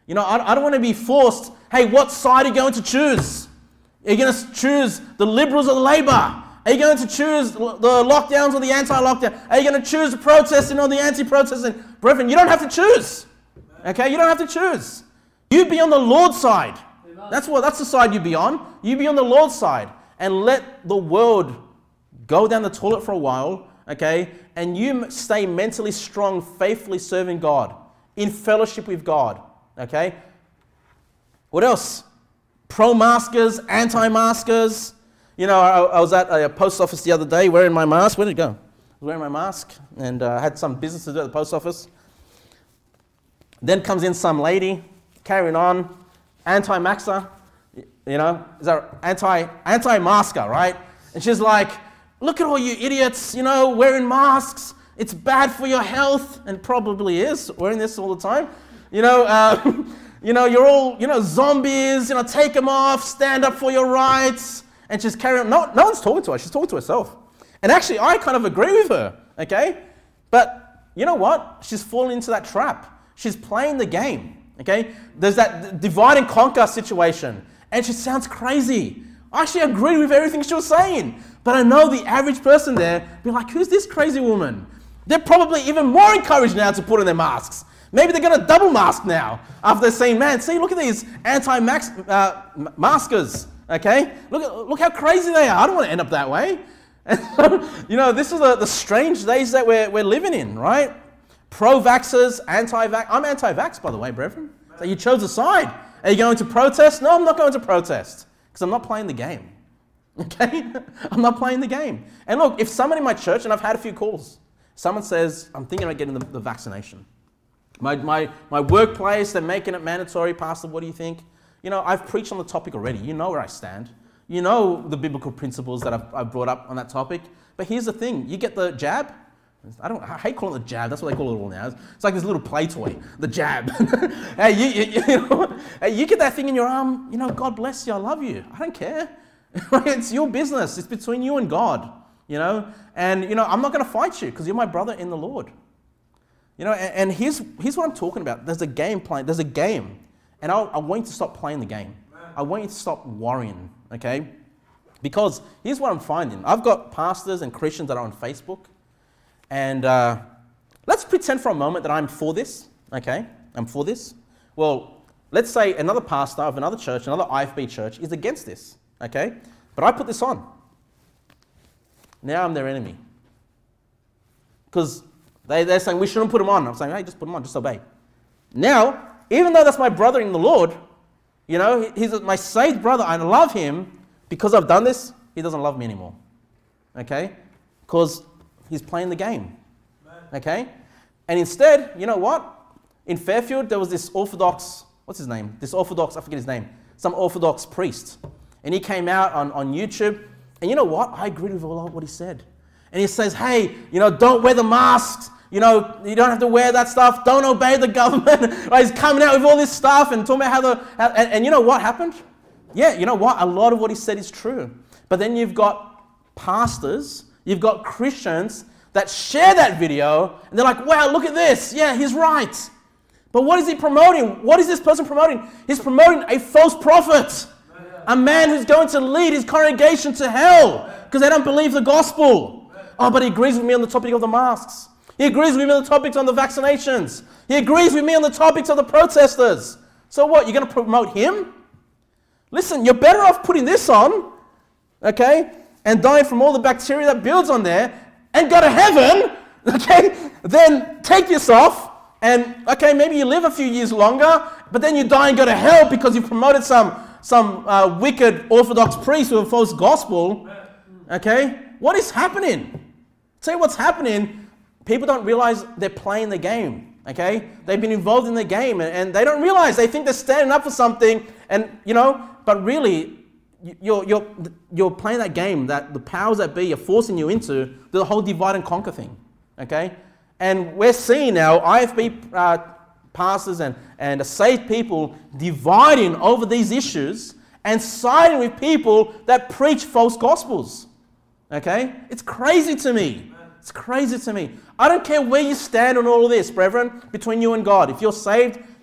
You know, I, I don't want to be forced, hey, what side are you going to choose? Are you going to choose the Liberals or the Labor? Are you going to choose the lockdowns or the anti-lockdown? Are you going to choose the protesting or the anti-protesting? Brethren, you don't have to choose. Okay, you don't have to choose. You be on the Lord's side. That's what. That's the side you be on. You be on the Lord's side and let the world go down the toilet for a while, okay? And you stay mentally strong, faithfully serving God, in fellowship with God, okay? What else? Pro-maskers, anti-maskers. You know, I, I was at a post office the other day wearing my mask. Where did it go? I was wearing my mask and uh, had some business to do at the post office. Then comes in some lady, carrying on, anti-maxer, you know, is that anti, anti-masker, right? And she's like, look at all you idiots, you know, wearing masks. It's bad for your health, and probably is, wearing this all the time. You know, uh, you know, you're all, you know, zombies, you know, take them off, stand up for your rights. And she's carrying on. No, no one's talking to her. She's talking to herself. And actually, I kind of agree with her, okay? But you know what? She's fallen into that trap. She's playing the game, okay? There's that divide and conquer situation. And she sounds crazy. I actually agreed with everything she was saying. But I know the average person there be like, who's this crazy woman? They're probably even more encouraged now to put on their masks. Maybe they're going to double mask now after they're saying, man, see, look at these anti-maskers, okay? Look, at, look how crazy they are. I don't want to end up that way. And so, you know, this is the, the strange days that we're, we're living in, right? Pro-vaxxers, anti-vax. I'm anti-vax, by the way, brethren. So you chose a side. Are you going to protest? No, I'm not going to protest because I'm not playing the game, okay? I'm not playing the game. And look, if someone in my church, and I've had a few calls, someone says, I'm thinking about getting the, the vaccination. My, my, my workplace, they're making it mandatory. Pastor, what do you think? You know, I've preached on the topic already. You know where I stand. You know the biblical principles that I've, I've brought up on that topic. But here's the thing. You get the jab. I don't. I hate calling it the jab. That's what they call it all now. It's like this little play toy, the jab. Hey, you, you, you, know, hey, you get that thing in your arm. You know, God bless you. I love you. I don't care. It's your business. It's between you and God. You know, and you know, I'm not going to fight you because you're my brother in the Lord. You know, and, and here's here's what I'm talking about. There's a game playing. There's a game, and I'll, I want you to stop playing the game. I want you to stop worrying. Okay, because here's what I'm finding. I've got pastors and Christians that are on Facebook. And uh, let's pretend for a moment that I'm for this, okay? I'm for this. Well, let's say another pastor of another church, another I F B church, is against this, okay? But I put this on. Now I'm their enemy. Because they, they're saying we shouldn't put them on. I'm saying, hey, just put them on, just obey. Now, even though that's my brother in the Lord, you know, he's my saved brother, I love him, because I've done this, he doesn't love me anymore, okay? Because he's playing the game, okay? And instead, you know what? In Fairfield, there was this Orthodox, what's his name? This Orthodox, I forget his name, some Orthodox priest. And he came out on, on YouTube, and you know what? I agreed with all of what he said. And he says, hey, you know, don't wear the masks. You know, you don't have to wear that stuff. Don't obey the government. Right? He's coming out with all this stuff and talking about how the, how, and, and you know what happened? Yeah, you know what? A lot of what he said is true. But then you've got pastors, you've got Christians that share that video and they're like, wow, look at this. Yeah, he's right. But what is he promoting? What is this person promoting? He's promoting a false prophet. A man who's going to lead his congregation to hell because they don't believe the gospel. Oh, but he agrees with me on the topic of the masks. He agrees with me on the topics on the vaccinations. He agrees with me on the topics of the protesters. So what, you're going to promote him? Listen, you're better off putting this on, okay, and dying from all the bacteria that builds on there and go to heaven, okay, then take this off and, okay, maybe you live a few years longer, but then you die and go to hell because you promoted some, some uh, wicked Orthodox priest with a false gospel, okay? What is happening? Tell you what's happening, people don't realize they're playing the game, okay? They've been involved in the game and, and they don't realize, they think they're standing up for something and, you know, but really, You're, you're, you're playing that game that the powers that be are forcing you into, the whole divide and conquer thing, okay? And we're seeing now I F B uh, pastors and, and saved people dividing over these issues and siding with people that preach false gospels, okay? It's crazy to me. It's crazy to me. I don't care where you stand on all of this, brethren, between you and God. If you're saved,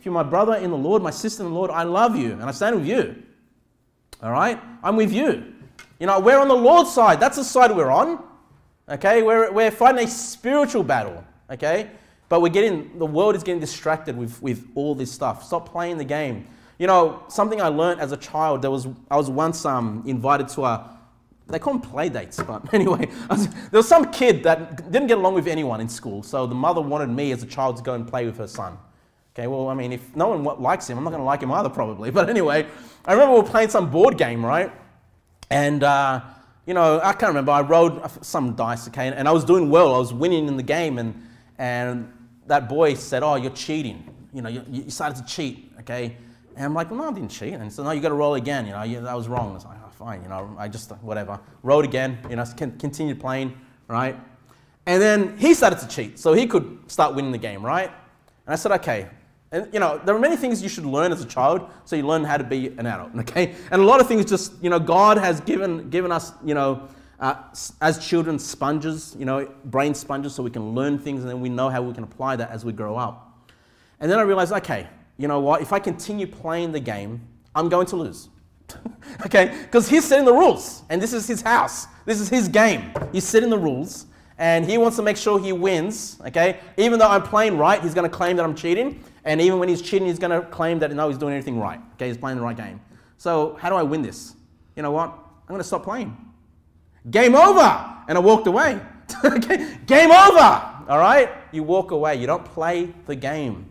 if you're my brother in the Lord, my sister in the Lord, I love you and I stand with you. All right? I'm with you. You know, we're on the Lord's side. That's the side we're on. Okay? We're, we're fighting a spiritual battle. Okay? But we're getting, the world is getting distracted with, with all this stuff. Stop playing the game. You know, something I learned as a child, there was, I was once um, invited to a, they call them play dates, but anyway, was, there was some kid that didn't get along with anyone in school. So the mother wanted me as a child to go and play with her son. Okay, well, I mean, if no one likes him, I'm not going to like him either probably. But anyway, I remember we were playing some board game, right? And, uh, you know, I can't remember, I rolled some dice, okay, and I was doing well. I was winning in the game, and, and that boy said, oh, you're cheating. You know, you, you started to cheat, okay? And I'm like, well, no, I didn't cheat. And he said, no, you got to roll again. You know, you, that was wrong. I was like, oh, fine. You know, I just, whatever. Rolled again, you know, continued playing, right? And then he started to cheat, so he could start winning the game, right? And I said, okay. And, you know, there are many things you should learn as a child, so you learn how to be an adult, okay? And a lot of things just, you know, God has given, given us, you know, uh, as children, sponges, you know, brain sponges, so we can learn things, and then we know how we can apply that as we grow up. And then I realized, okay, you know what, if I continue playing the game, I'm going to lose. Okay, because he's setting the rules, and this is his house. This is his game. He's setting the rules, and he wants to make sure he wins, okay? Even though I'm playing right, he's going to claim that I'm cheating, and even when he's cheating, he's going to claim that, no, he's doing everything right, okay? He's playing the right game. So how do I win this? You know what? I'm going to stop playing. Game over! And I walked away. Okay, game over! All right? You walk away. You don't play the game.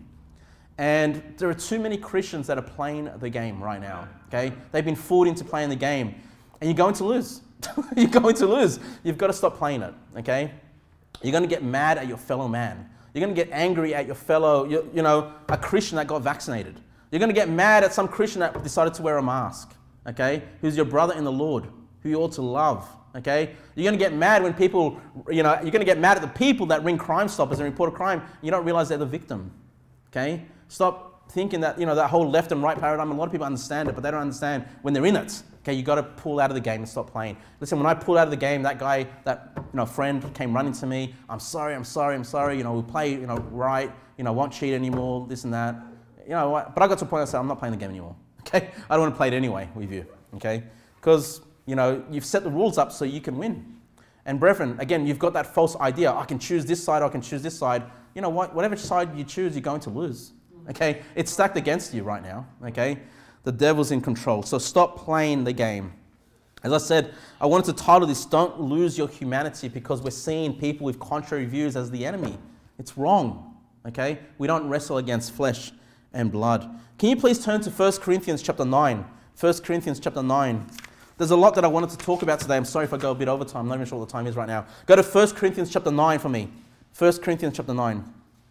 And there are too many Christians that are playing the game right now, okay? They've been fooled into playing the game, and you're going to lose. You're going to lose. You've got to stop playing it, okay? You're going to get mad at your fellow man. You're going to get angry at your fellow, you, you know, a Christian that got vaccinated. You're going to get mad at some Christian that decided to wear a mask, okay? Who's your brother in the Lord, who you ought to love, okay? You're going to get mad when people, you know, you're going to get mad at the people that ring Crime Stoppers and report a crime. You don't realize they're the victim, okay? Stop thinking that, you know, that whole left and right paradigm, a lot of people understand it, but they don't understand when they're in it. Okay, you got to pull out of the game and stop playing. Listen, when I pulled out of the game, that guy, that, you know, friend came running to me. I'm sorry, I'm sorry, I'm sorry. You know, we play, you know, right. You know, won't cheat anymore, this and that. You know what? But I got to a point I said, I'm not playing the game anymore. Okay, I don't want to play it anyway with you. Okay, because, you know, you've set the rules up so you can win. And brethren, again, you've got that false idea. I can choose this side, or I can choose this side. You know what? Whatever side you choose, you're going to lose. Okay, it's stacked against you right now, okay? The devil's in control, so stop playing the game. As I said, I wanted to title this, Don't Lose Your Humanity, because we're seeing people with contrary views as the enemy. It's wrong, okay? We don't wrestle against flesh and blood. Can you please turn to First Corinthians chapter nine? First Corinthians chapter nine. There's a lot that I wanted to talk about today. I'm sorry if I go a bit over time. I'm not even sure what the time is right now. Go to First Corinthians chapter nine for me. First Corinthians chapter nine.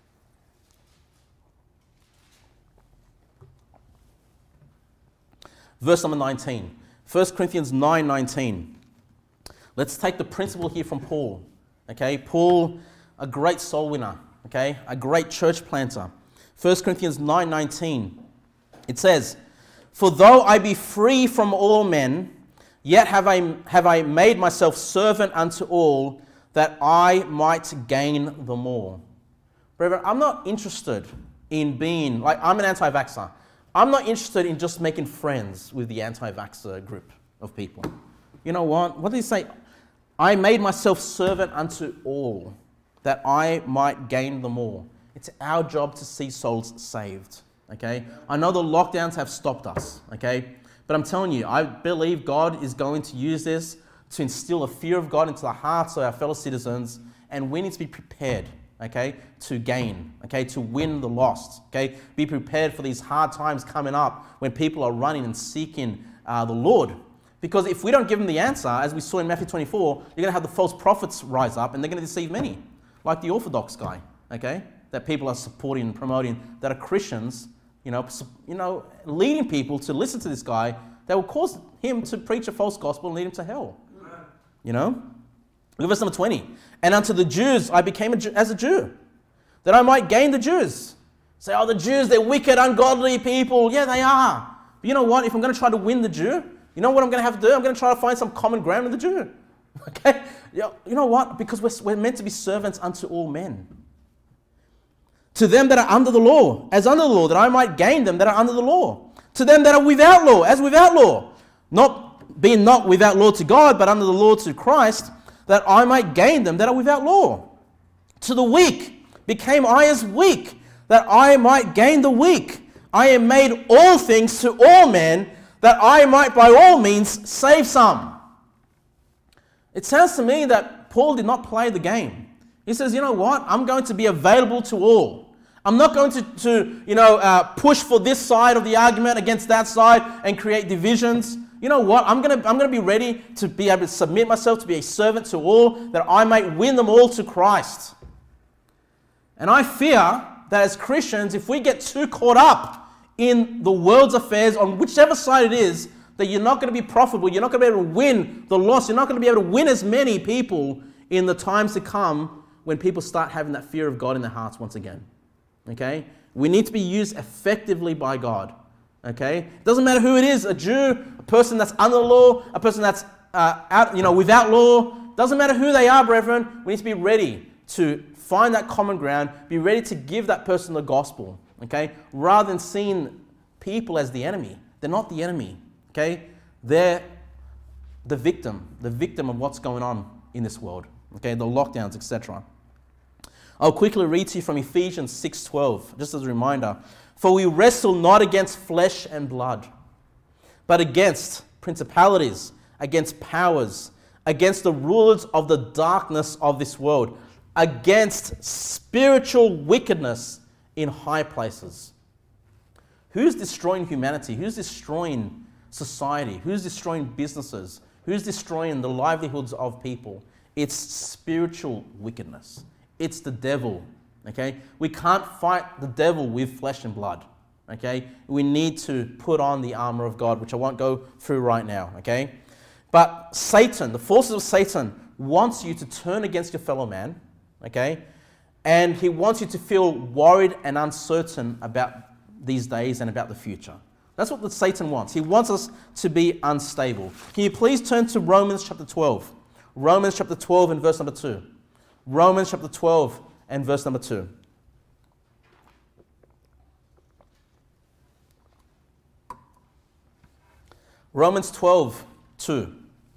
Verse number nineteen. First Corinthians nine nineteen. Let's take the principle here from Paul. Okay, Paul, a great soul winner. Okay, a great church planter. First Corinthians nine nineteen. It says, "For though I be free from all men, yet have I, have I made myself servant unto all, that I might gain them all." Brethren, I'm not interested in being, like, I'm an anti-vaxxer. I'm not interested in just making friends with the anti-vaxxer group of people. You know what? What did he say? I made myself servant unto all, that I might gain them all. It's our job to see souls saved, okay? I know the lockdowns have stopped us, okay? But I'm telling you, I believe God is going to use this to instill a fear of God into the hearts of our fellow citizens, and we need to be prepared, okay, to gain, okay, to win the lost, okay? Be prepared for these hard times coming up when people are running and seeking uh, the Lord. Because if we don't give them the answer, as we saw in Matthew twenty-four, you're going to have the false prophets rise up and they're going to deceive many, like the Orthodox guy, okay, that people are supporting and promoting, that are Christians, you know, you know, leading people to listen to this guy that will cause him to preach a false gospel and lead him to hell, you know? Look at verse number twenty. "And unto the Jews I became a Jew, as a Jew, that I might gain the Jews." Say, oh, the Jews, they're wicked, ungodly people. Yeah, they are. But you know what? If I'm going to try to win the Jew, you know what I'm going to have to do? I'm going to try to find some common ground with the Jew. Okay? You know what? Because we're, we're meant to be servants unto all men. To them that are under the law, as under the law, that I might gain them that are under the law. To them that are without law, as without law, not being not without law to God, but under the law to Christ, that I might gain them that are without law. To the weak became I as weak, that I might gain the weak. I am made all things to all men, that I might by all means save some. It sounds to me that Paul did not play the game. He says, you know what? I'm going to be available to all. I'm not going to, to you know, uh, push for this side of the argument against that side and create divisions. You know what? I'm going to I'm going to be ready to be able to submit myself to be a servant to all, that I might win them all to Christ. And I fear that as Christians, if we get too caught up in the world's affairs on whichever side it is, that you're not going to be profitable, you're not going to be able to win the lost, you're not going to be able to win as many people in the times to come when people start having that fear of God in their hearts once again. Okay? We need to be used effectively by God. Okay? It doesn't matter who it is, a Jew, a person that's under the law, a person that's uh, out, you know, without law. Doesn't matter who they are, brethren. We need to be ready to find that common ground, be ready to give that person the gospel. Okay? Rather than seeing people as the enemy. They're not the enemy. Okay? They're the victim, the victim of what's going on in this world. Okay? The lockdowns, et cetera. I'll quickly read to you from Ephesians six twelve, just as a reminder. For we wrestle not against flesh and blood, but against principalities, against powers, against the rulers of the darkness of this world, against spiritual wickedness in high places. Who's destroying humanity? Who's destroying society? Who's destroying businesses? Who's destroying the livelihoods of people? It's spiritual wickedness. It's the devil, okay? We can't fight the devil with flesh and blood, okay? We need to put on the armor of God, which I won't go through right now, okay? But Satan, the forces of Satan, wants you to turn against your fellow man, okay? And he wants you to feel worried and uncertain about these days and about the future. That's what the Satan wants. He wants us to be unstable. Can you please turn to Romans chapter twelve? Romans chapter twelve and verse number two. Romans chapter twelve and verse number two. Romans twelve, two.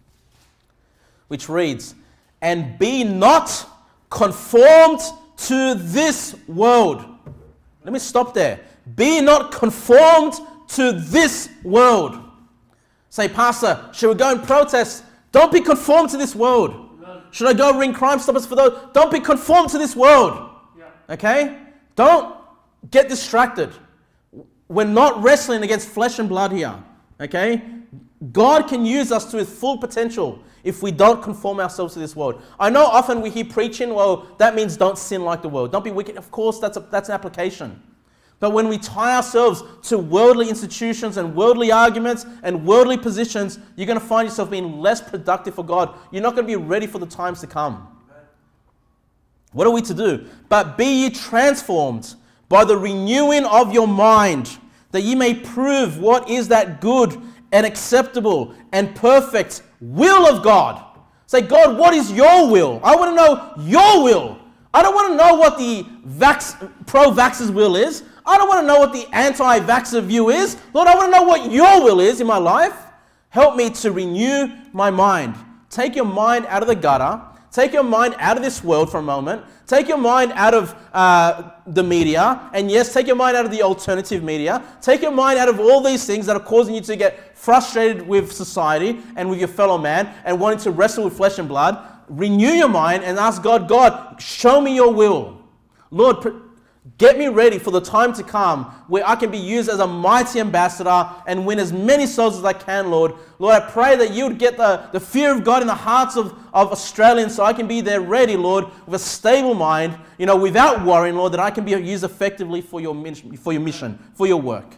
Which reads, and be not conformed to this world. Let me stop there. Be not conformed to this world. Say, Pastor, should we go and protest? Don't be conformed to this world. Should I go ring Crime Stoppers for those? Don't be conformed to this world. Yeah. Okay? Don't get distracted. We're not wrestling against flesh and blood here. Okay? God can use us to his full potential if we don't conform ourselves to this world. I know often we hear preaching, well, that means don't sin like the world. Don't be wicked. Of course, that's, a, that's an application. But when we tie ourselves to worldly institutions and worldly arguments and worldly positions, you're going to find yourself being less productive for God. You're not going to be ready for the times to come. What are we to do? But be ye transformed by the renewing of your mind, that ye may prove what is that good and acceptable and perfect will of God. Say, God, what is your will? I want to know your will. I don't want to know what the vax, pro-vaxxers' will is. I don't want to know what the anti-vaxxer view is. Lord, I want to know what your will is in my life. Help me to renew my mind. Take your mind out of the gutter. Take your mind out of this world for a moment. Take your mind out of uh, the media. And yes, take your mind out of the alternative media. Take your mind out of all these things that are causing you to get frustrated with society and with your fellow man and wanting to wrestle with flesh and blood. Renew your mind and ask God, God, show me your will. Lord, pr- get me ready for the time to come where I can be used as a mighty ambassador and win as many souls as I can, Lord. Lord, I pray that you would get the, the fear of God in the hearts of, of Australians so I can be there ready, Lord, with a stable mind, you know, without worrying, Lord, that I can be used effectively for your mission, for your mission, for your work.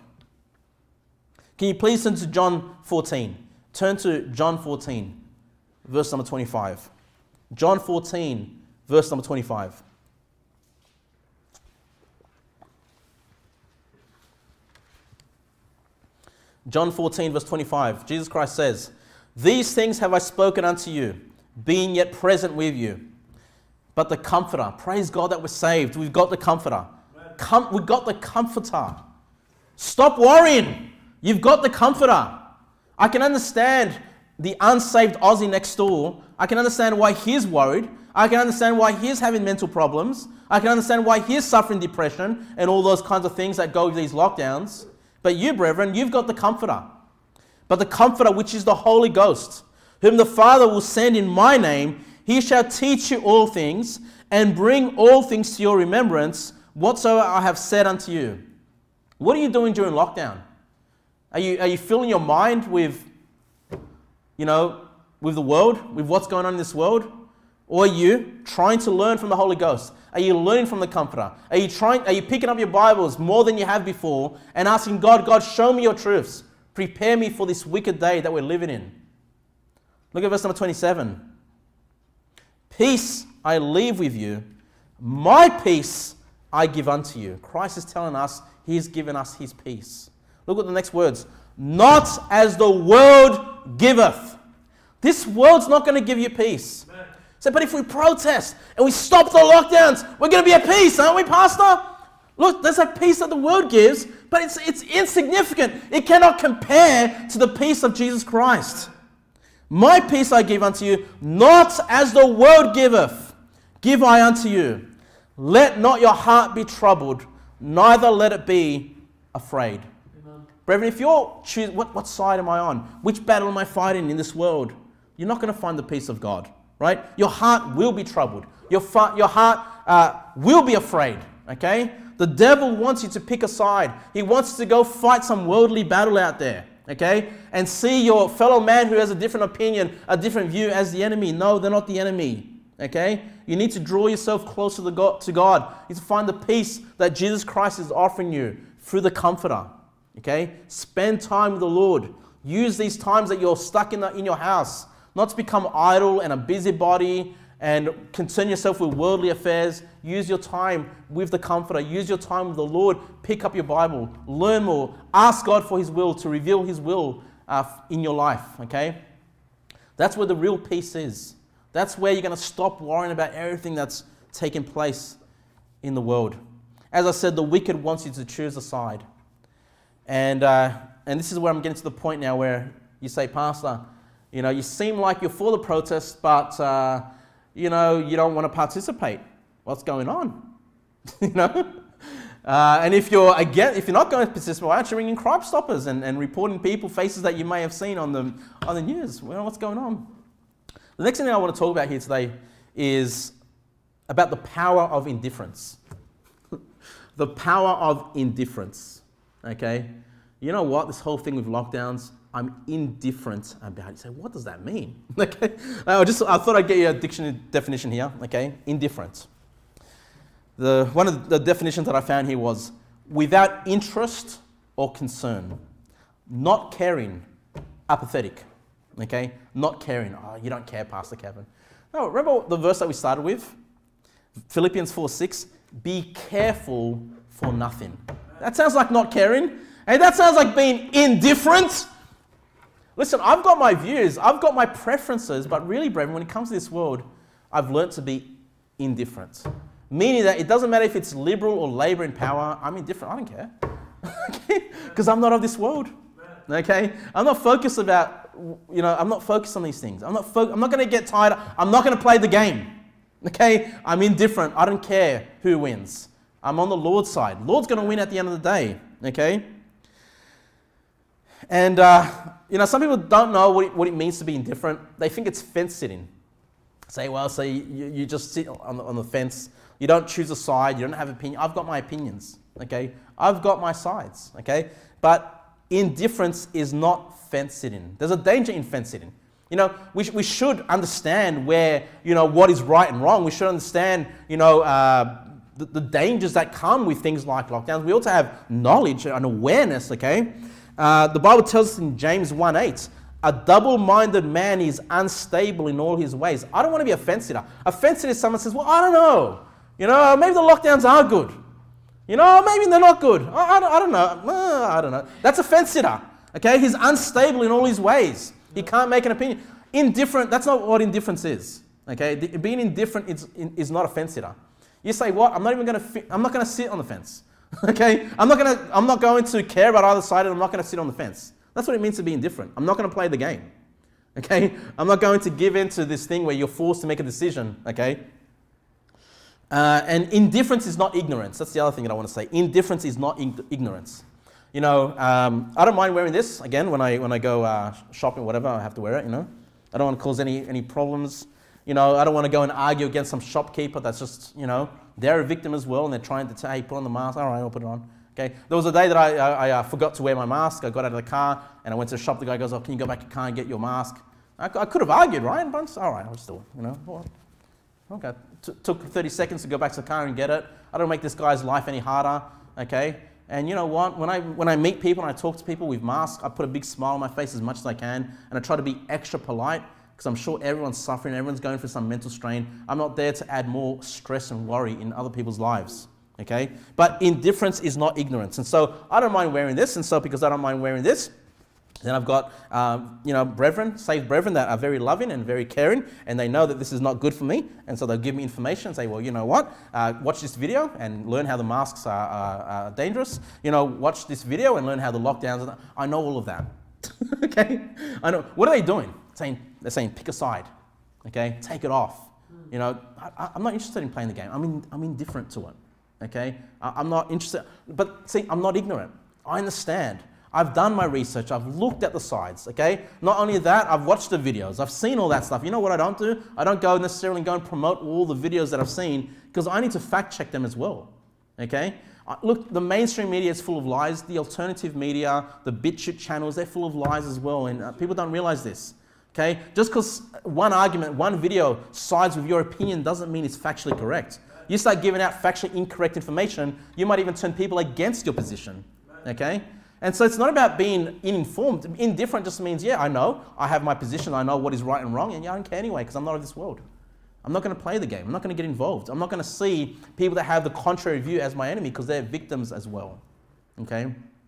Can you please turn to John fourteen? Turn to John fourteen, verse number twenty-five. John fourteen, verse number twenty-five. John fourteen, verse twenty-five, Jesus Christ says, these things have I spoken unto you, being yet present with you. But the Comforter, praise God that we're saved. We've got the Comforter. com- we got the Comforter. Stop worrying. You've got the Comforter. I can understand the unsaved Aussie next door. I can understand why he's worried. I can understand why he's having mental problems. I can understand why he's suffering depression and all those kinds of things that go with these lockdowns. But you, brethren, you've got the Comforter. But the Comforter, which is the Holy Ghost, whom the Father will send in my name, he shall teach you all things and bring all things to your remembrance, whatsoever I have said unto you. What are you doing during lockdown? Are you, are you filling your mind with, you know, with the world, with what's going on in this world? Or are you trying to learn from the Holy Ghost? Are you learning from the Comforter? Are you trying? Are you picking up your Bibles more than you have before and asking God, God, show me your truths. Prepare me for this wicked day that we're living in. Look at verse number twenty-seven. Peace I leave with you. My peace I give unto you. Christ is telling us he's given us his peace. Look at the next words. Not as the world giveth. This world's not going to give you peace. Amen. So, but if we protest and we stop the lockdowns, we're going to be at peace, aren't we, Pastor? Look, there's a peace that the world gives, but it's, it's insignificant. It cannot compare to the peace of Jesus Christ. My peace I give unto you, not as the world giveth, give I unto you. Let not your heart be troubled, neither let it be afraid. Amen. Brethren, if you're choosing, what, what side am I on? Which battle am I fighting in this world? You're not going to find the peace of God, right? Your heart will be troubled. Your, fa- your heart uh, will be afraid, okay? The devil wants you to pick a side. He wants to go fight some worldly battle out there, okay? And see your fellow man who has a different opinion, a different view as the enemy. No, they're not the enemy, okay? You need to draw yourself closer to God. To God. You need to find the peace that Jesus Christ is offering you through the Comforter, okay? Spend time with the Lord. Use these times that you're stuck in, the, in your house, not to become idle and a busybody and concern yourself with worldly affairs. Use your time with the Comforter. Use your time with the Lord. Pick up your Bible. Learn more. Ask God for his will, to reveal his will uh, in your life, okay? That's where the real peace is. That's where you're going to stop worrying about everything that's taking place in the world. As I said, the wicked wants you to choose a side. And, uh, and this is where I'm getting to the point now where you say, Pastor, you know, you seem like you're for the protest, but, uh, you know, you don't want to participate. What's going on? you know? Uh, and if you're again, if you're not going to participate, why aren't you ringing Crime Stoppers and, and reporting people, faces that you may have seen on the, on the news? Well, what's going on? The next thing I want to talk about here today is about the power of indifference. The power of indifference, okay? You know what? This whole thing with lockdowns, I'm indifferent about it. You say, what does that mean? Okay, I just I thought I'd get you a dictionary definition here. Okay, indifferent. The one of the definitions that I found here was without interest or concern, not caring, apathetic. Okay, not caring. Oh, you don't care, Pastor Kevin. No, remember the verse that we started with, Philippians four six. Be careful for nothing. That sounds like not caring. Hey, that sounds like being indifferent. Listen, I've got my views, I've got my preferences, but really, brethren, when it comes to this world, I've learnt to be indifferent. Meaning that it doesn't matter if it's Liberal or Labour in power, I'm indifferent, I don't care. Okay? Because I'm not of this world. Okay? I'm not focused about, you know, I'm not focused on these things. I'm not fo- I'm not going to get tired. I'm not going to play the game. Okay? I'm indifferent. I don't care who wins. I'm on the Lord's side. Lord's going to win at the end of the day. Okay? And, uh, you know, some people don't know what it, what it means to be indifferent. They think it's fence sitting. Say, well, so you, you just sit on the, on the fence. You don't choose a side. You don't have opinion. I've got my opinions, okay? I've got my sides, okay? But indifference is not fence sitting. There's a danger in fence sitting. You know, we, we should understand where, you know, what is right and wrong. We should understand, you know, uh, the, the dangers that come with things like lockdowns. We also have knowledge and awareness, okay? Uh, the Bible tells us in James one eight, a double-minded man is unstable in all his ways. I don't want to be a fence-sitter. A fence-sitter is someone who says, well, I don't know. You know, maybe the lockdowns are good. You know, maybe they're not good. I, I, don't, I don't know. Uh, I don't know. That's a fence-sitter. Okay? He's unstable in all his ways. He can't make an opinion. Indifferent, that's not what indifference is. Okay? The, being indifferent is, is not a fence-sitter. You say, what? I'm not even going to, I'm not going to sit on the fence. Okay? I'm not going to, I'm not going to care about either side, and I'm not going to sit on the fence. That's what it means to be indifferent. I'm not going to play the game. Okay? I'm not going to give in to this thing where you're forced to make a decision. Okay? Uh, and indifference is not ignorance. That's the other thing that I want to say. Indifference is not ig- ignorance. You know, um, I don't mind wearing this. Again, when I when I go uh, shopping, whatever, I have to wear it. You know, I don't want to cause any any problems. You know, I don't want to go and argue against some shopkeeper that's just, you know, they're a victim as well, and they're trying to say, hey, put on the mask. All right, I'll put it on. Okay. There was a day that I I, I uh, forgot to wear my mask. I got out of the car and I went to the shop. The guy goes, oh, can you go back to your car and get your mask? I, I could have argued, right? But I'm just, all right, I'll just do it. You know. Well, okay. T- took thirty seconds to go back to the car and get it. I don't make this guy's life any harder. Okay. And you know what? When I when I meet people and I talk to people with masks, I put a big smile on my face as much as I can, and I try to be extra polite because I'm sure everyone's suffering, everyone's going through some mental strain. I'm not there to add more stress and worry in other people's lives. Okay? But indifference is not ignorance, and so I don't mind wearing this, and so because I don't mind wearing this, then I've got, um, you know, brethren, saved brethren that are very loving and very caring, and they know that this is not good for me, and so they'll give me information and say, well, you know what, uh, watch this video and learn how the masks are, are, are dangerous. You know, watch this video and learn how the lockdowns are. I know all of that. Okay? I know. What are they doing? Saying, they're saying, pick a side. Okay? Take it off. You know, I, I'm not interested in playing the game. I'm, in, I'm indifferent to it. Okay? I, I'm not interested. But see, I'm not ignorant. I understand. I've done my research, I've looked at the sides, okay? Not only that, I've watched the videos, I've seen all that stuff. You know what I don't do? I don't go necessarily go and promote all the videos that I've seen because I need to fact check them as well, okay? Uh, look, the mainstream media is full of lies, the alternative media, the BitChute channels, they're full of lies as well, and uh, people don't realize this, okay? Just because one argument, one video sides with your opinion doesn't mean it's factually correct. You start giving out factually incorrect information, you might even turn people against your position, okay? And so it's not about being uninformed. Indifferent just means, yeah, I know, I have my position, I know what is right and wrong, and yeah, I don't care anyway because I'm not of this world. I'm not going to play the game. I'm not going to get involved. I'm not going to see people that have the contrary view as my enemy because they're victims as well. Okay?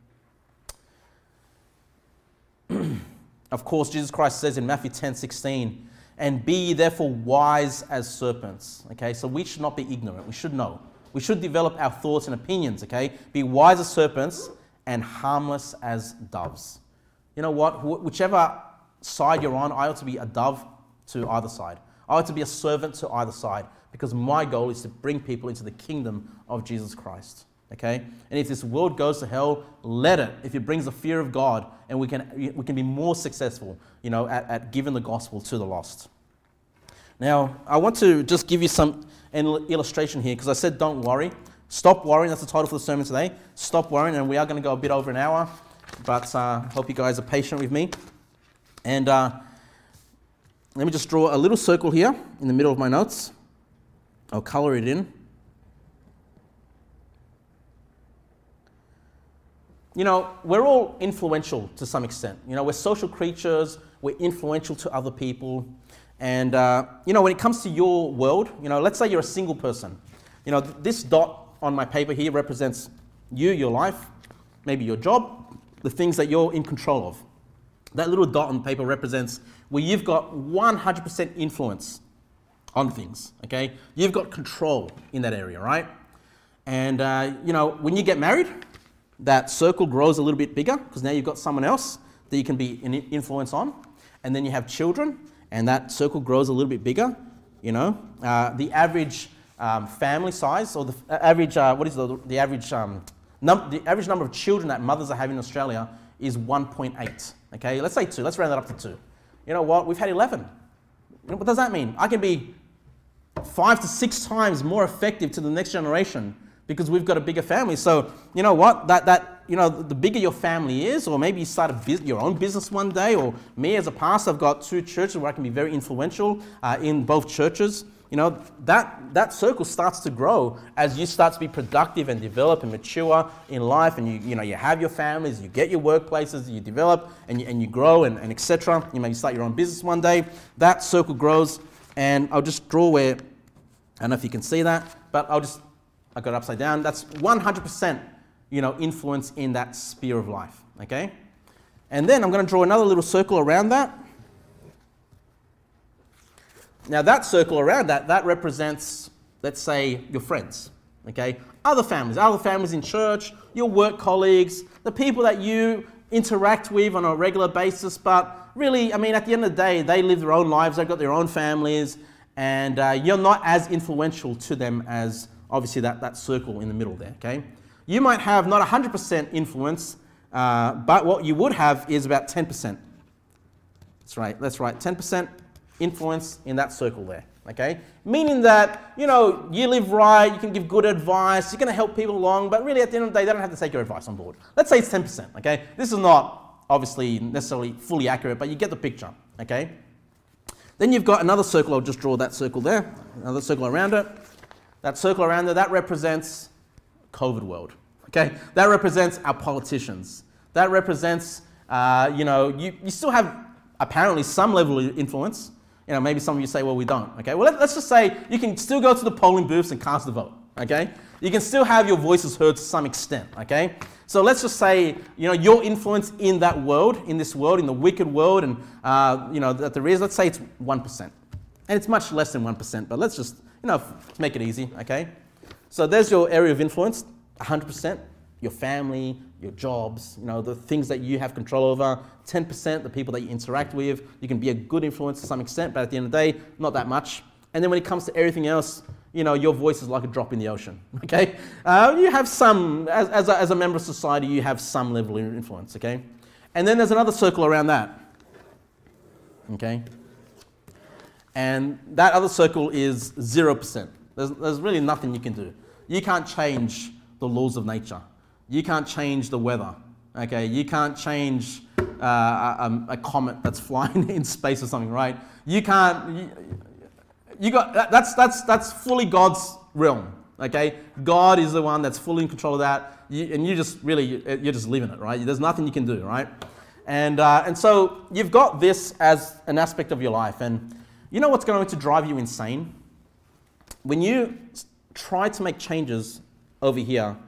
Of course, Jesus Christ says in Matthew ten sixteen, and be ye therefore wise as serpents. Okay? So we should not be ignorant. We should know. We should develop our thoughts and opinions. Okay? Be wise as serpents and harmless as doves. You know what? Wh- whichever side you're on, I ought to be a dove to either side. I ought to be a servant to either side because my goal is to bring people into the kingdom of Jesus Christ. Okay? And if this world goes to hell, let it. If it brings the fear of God, and we can we can be more successful, you know, at, at giving the gospel to the lost. Now, I want to just give you some an illustration here because I said don't worry. Stop worrying, that's the title for the sermon today. Stop worrying, and we are going to go a bit over an hour, but I uh, hope you guys are patient with me. And uh, let me just draw a little circle here in the middle of my notes. I'll colour it in. You know, we're all influential to some extent. You know, we're social creatures, we're influential to other people. And, uh, you know, when it comes to your world, you know, let's say you're a single person. You know, this dot on my paper here represents you, your life, maybe your job, the things that you're in control of. That little dot on paper represents where you've got one hundred percent influence on things, okay? You've got control in that area, right? And, uh, you know, when you get married, that circle grows a little bit bigger because now you've got someone else that you can be an influence on. And then you have children, and that circle grows a little bit bigger, you know? Uh, the average Um, family size, or the average, uh, what is the, the average, um, num- the average number of children that mothers are having in Australia is one point eight. Okay, let's say two. Let's round that up to two. You know what? We've had eleven. You know, what does that mean? I can be five to six times more effective to the next generation because we've got a bigger family. So you know what? That that you know, the bigger your family is, or maybe you start a bus- your own business one day, or me as a pastor, I've got two churches where I can be very influential uh, in both churches. You know, that, that circle starts to grow as you start to be productive and develop and mature in life, and you you know you have your families, you get your workplaces, you develop and you, and you grow and, and et cetera. You maybe start your own business one day. That circle grows, and I'll just draw where, I don't know if you can see that, but I'll just, I got it upside down. That's one hundred percent, you know, influence in that sphere of life, okay? And then I'm going to draw another little circle around that. Now that circle around that, that represents let's say your friends, okay? Other families, other families in church, your work colleagues, the people that you interact with on a regular basis, but really, I mean, at the end of the day, they live their own lives, they've got their own families, and uh, you're not as influential to them as obviously that, that circle in the middle there, okay? You might have not one hundred percent influence, uh, but what you would have is about ten percent. That's right, that's right, ten percent influence in that circle there, okay? Meaning that, you know, you live right, you can give good advice, you're gonna help people along, but really at the end of the day, they don't have to take your advice on board. Let's say it's ten percent, okay? This is not obviously necessarily fully accurate, but you get the picture, okay? Then you've got another circle, I'll just draw that circle there, another circle around it. That circle around it, that represents COVID world, okay? That represents our politicians. That represents, uh, you know, you, you still have apparently some level of influence. You know, maybe some of you say, well, we don't, okay? Well, let, let's just say you can still go to the polling booths and cast the vote, okay? You can still have your voices heard to some extent, okay? So let's just say, you know, your influence in that world, in this world, in the wicked world, and, uh, you know, that there is, let's say it's one percent. And it's much less than one percent, but let's just, you know, to make it easy, okay? So there's your area of influence, one hundred percent. Your family, your jobs, you know, the things that you have control over, ten percent, the people that you interact with. You can be a good influence to some extent, but at the end of the day, not that much. And then when it comes to everything else, you know, your voice is like a drop in the ocean, okay? Uh, you have some, as, as, a, as a member of society, you have some level of influence, okay? And then there's another circle around that, okay? And that other circle is zero percent. There's, there's really nothing you can do. You can't change the laws of nature. You can't change the weather, okay? You can't change uh, a, a comet that's flying in space or something, right? You can't, you, you got, that, that's, that's, that's fully God's realm, okay? God is the one that's fully in control of that, you, and you just really, you're just living it, right? There's nothing you can do, right? And, uh, and so you've got this as an aspect of your life, and you know what's going to drive you insane? When you try to make changes over here,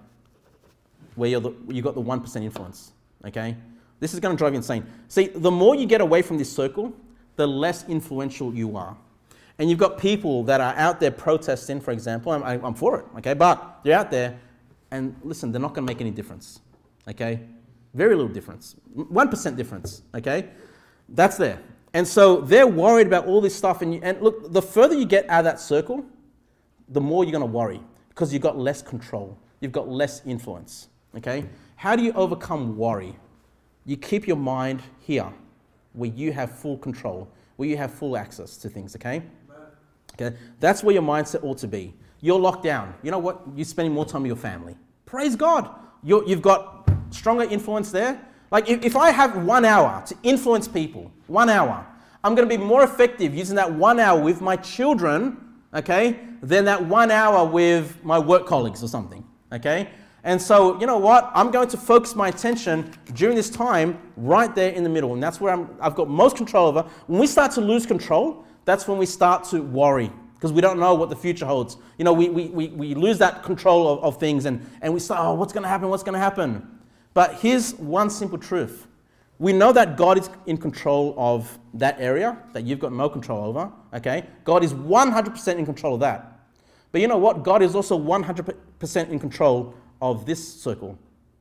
where you're the, you got the one percent influence, okay? This is going to drive you insane. See, the more you get away from this circle, the less influential you are. And you've got people that are out there protesting, for example, I'm, I'm for it, okay? But they're out there, and listen, they're not going to make any difference, okay? Very little difference, one percent difference, okay? That's there. And so they're worried about all this stuff, and, you, and look, the further you get out of that circle, the more you're going to worry, because you've got less control, you've got less influence. Okay? How do you overcome worry? You keep your mind here, where you have full control, where you have full access to things, okay? Okay? That's where your mindset ought to be. You're locked down. You know what? You're spending more time with your family. Praise God. You're, you've got stronger influence there. Like if, if I have one hour to influence people, one hour, I'm going to be more effective using that one hour with my children, okay, than that one hour with my work colleagues or something, okay? And so, you know what? I'm going to focus my attention during this time right there in the middle. And that's where I'm, I've got most control over. When we start to lose control, that's when we start to worry, because we don't know what the future holds. You know, we, we, we, we lose that control of, of things, and, and we say, oh, what's going to happen? What's going to happen? But here's one simple truth. We know that God is in control of that area that you've got no control over, okay? God is one hundred percent in control of that. But you know what? God is also one hundred percent in control of this circle.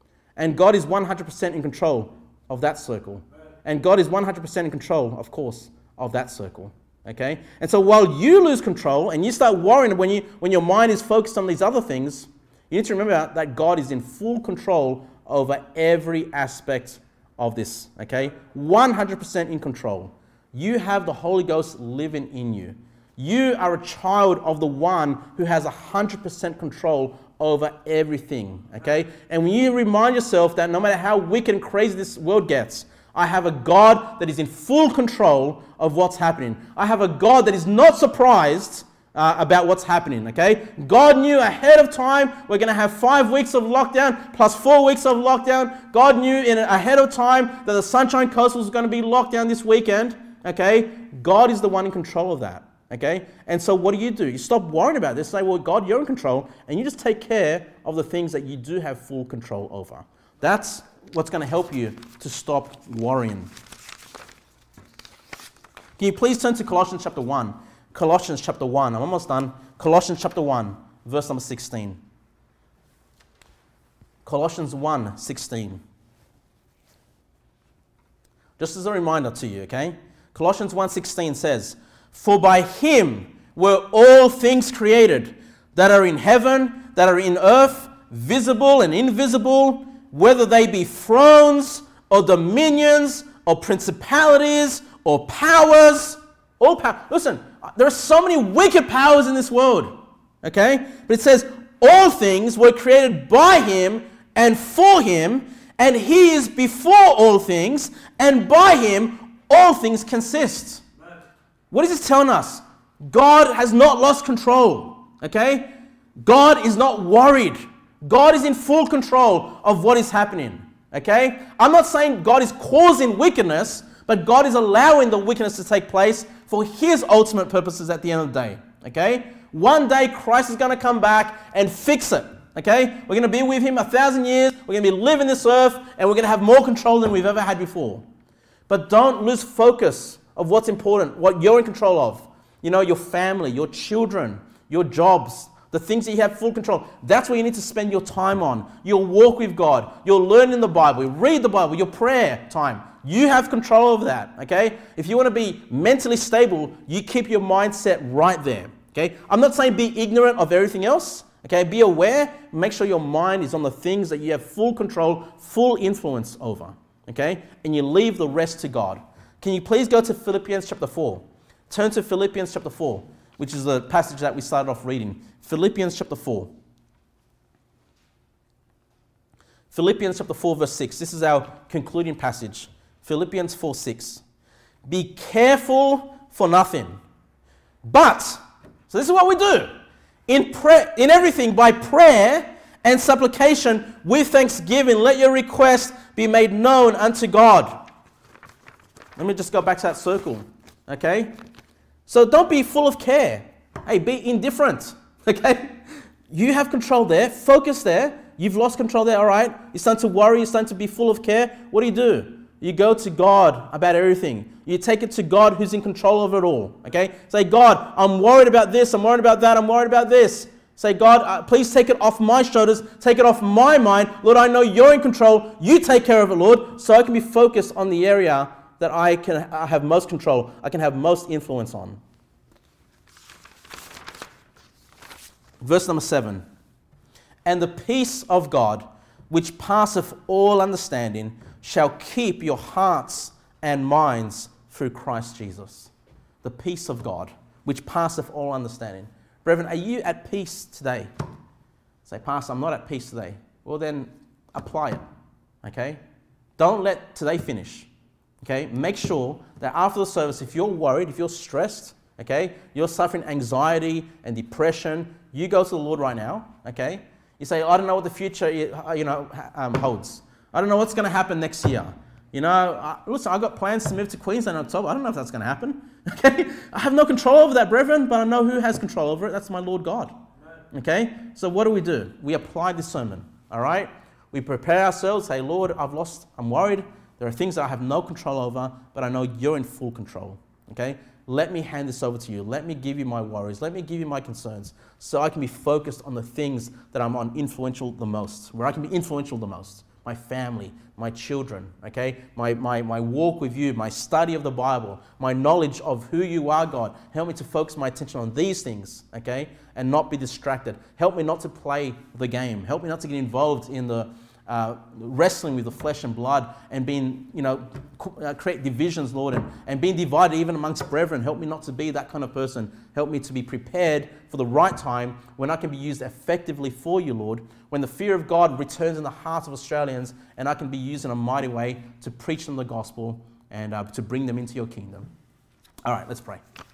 And God is one hundred percent in control of that circle. And God is one hundred percent in control, of course, of that circle. Okay? And so while you lose control and you start worrying when, you, when your mind is focused on these other things, you need to remember that God is in full control over every aspect of this. Okay? one hundred percent in control. You have the Holy Ghost living in you. You are a child of the one who has one hundred percent control over everything, okay? And when you remind yourself that no matter how wicked and crazy this world gets, I have a God that is in full control of what's happening. I have a God that is not surprised uh, about what's happening, okay? God knew ahead of time we're going to have five weeks of lockdown plus four weeks of lockdown. God knew in ahead of time that the Sunshine Coast was going to be locked down this weekend, okay? God is the one in control of that. Okay? And so what do you do? You stop worrying about this. Say, well, God, you're in control. And you just take care of the things that you do have full control over. That's what's going to help you to stop worrying. Can you please turn to Colossians chapter one? Colossians chapter one. I'm almost done. Colossians chapter one, verse number sixteen. Colossians one, sixteen. Just as a reminder to you, okay? Colossians one sixteen says, "For by him were all things created, that are in heaven, that are in earth, visible and invisible, whether they be thrones or dominions or principalities or powers." All power. Listen, there are so many wicked powers in this world, okay? But it says, all things were created by him and for him, and he is before all things, and by him all things consist. Amen. What is this telling us? God has not lost control, okay? God is not worried. God is in full control of what is happening, okay? I'm not saying God is causing wickedness, but God is allowing the wickedness to take place for his ultimate purposes at the end of the day, okay? One day Christ is going to come back and fix it. Okay, we're going to be with him a thousand years. We're going to be living this earth, and we're going to have more control than we've ever had before. But don't lose focus of what's important, what you're in control of. You know, your family, your children, your jobs, the things that you have full control. That's where you need to spend your time on. Your walk with God, your learning the Bible, read the Bible, your prayer time. You have control over that, okay? If you want to be mentally stable, you keep your mindset right there, okay? I'm not saying be ignorant of everything else. Okay, be aware, make sure your mind is on the things that you have full control, full influence over. Okay, and you leave the rest to God. Can you please go to Philippians chapter four? Turn to Philippians chapter four, which is the passage that we started off reading. Philippians chapter four. Philippians chapter four, verse six. This is our concluding passage. Philippians four, six. Be careful for nothing. But, so this is what we do. In prayer, in everything, by prayer and supplication with thanksgiving, let your request be made known unto God. Let me just go back to that circle, okay? So don't be full of care. Hey, be indifferent, okay? You have control there, focus there. You've lost control there, all right? You're starting to worry, you're starting to be full of care. What do you do? You go to God about everything. You take it to God who's in control of it all, okay? Say, God, I'm worried about this, I'm worried about that, I'm worried about this. Say, God, uh, please take it off my shoulders, take it off my mind. Lord, I know you're in control. You take care of it, Lord, so I can be focused on the area that I can uh, have most control, I can have most influence on. Verse number seven. And the peace of God, which passeth all understanding, shall keep your hearts and minds through Christ Jesus. The peace of God, which passeth all understanding. Brethren, are you at peace today? Say, Pastor, I'm not at peace today. Well, then apply it, okay? Don't let today finish, okay? Make sure that after the service, if you're worried, if you're stressed, okay, you're suffering anxiety and depression, you go to the Lord right now, okay? You say, I don't know what the future, you know, um, holds. I don't know what's going to happen next year. You know, I, listen, I've got plans to move to Queensland in October. I don't know if that's going to happen. Okay? I have no control over that, brethren, but I know who has control over it. That's my Lord God. Okay? So what do we do? We apply this sermon, all right? We prepare ourselves, say, Lord, I've lost, I'm worried. There are things that I have no control over, but I know you're in full control. Okay? Let me hand this over to you. Let me give you my worries. Let me give you my concerns so I can be focused on the things that I'm on influential the most, where I can be influential the most. My family, my children, okay? My, my, my walk with you, my study of the Bible, my knowledge of who you are, God. Help me to focus my attention on these things, okay? And not be distracted. Help me not to play the game. Help me not to get involved in the uh, wrestling with the flesh and blood and being, you know, uh, create divisions, Lord, and, and being divided even amongst brethren. Help me not to be that kind of person. Help me to be prepared for the right time when I can be used effectively for you, Lord, when the fear of God returns in the hearts of Australians and I can be used in a mighty way to preach them the gospel and uh, to bring them into your kingdom. All right, let's pray.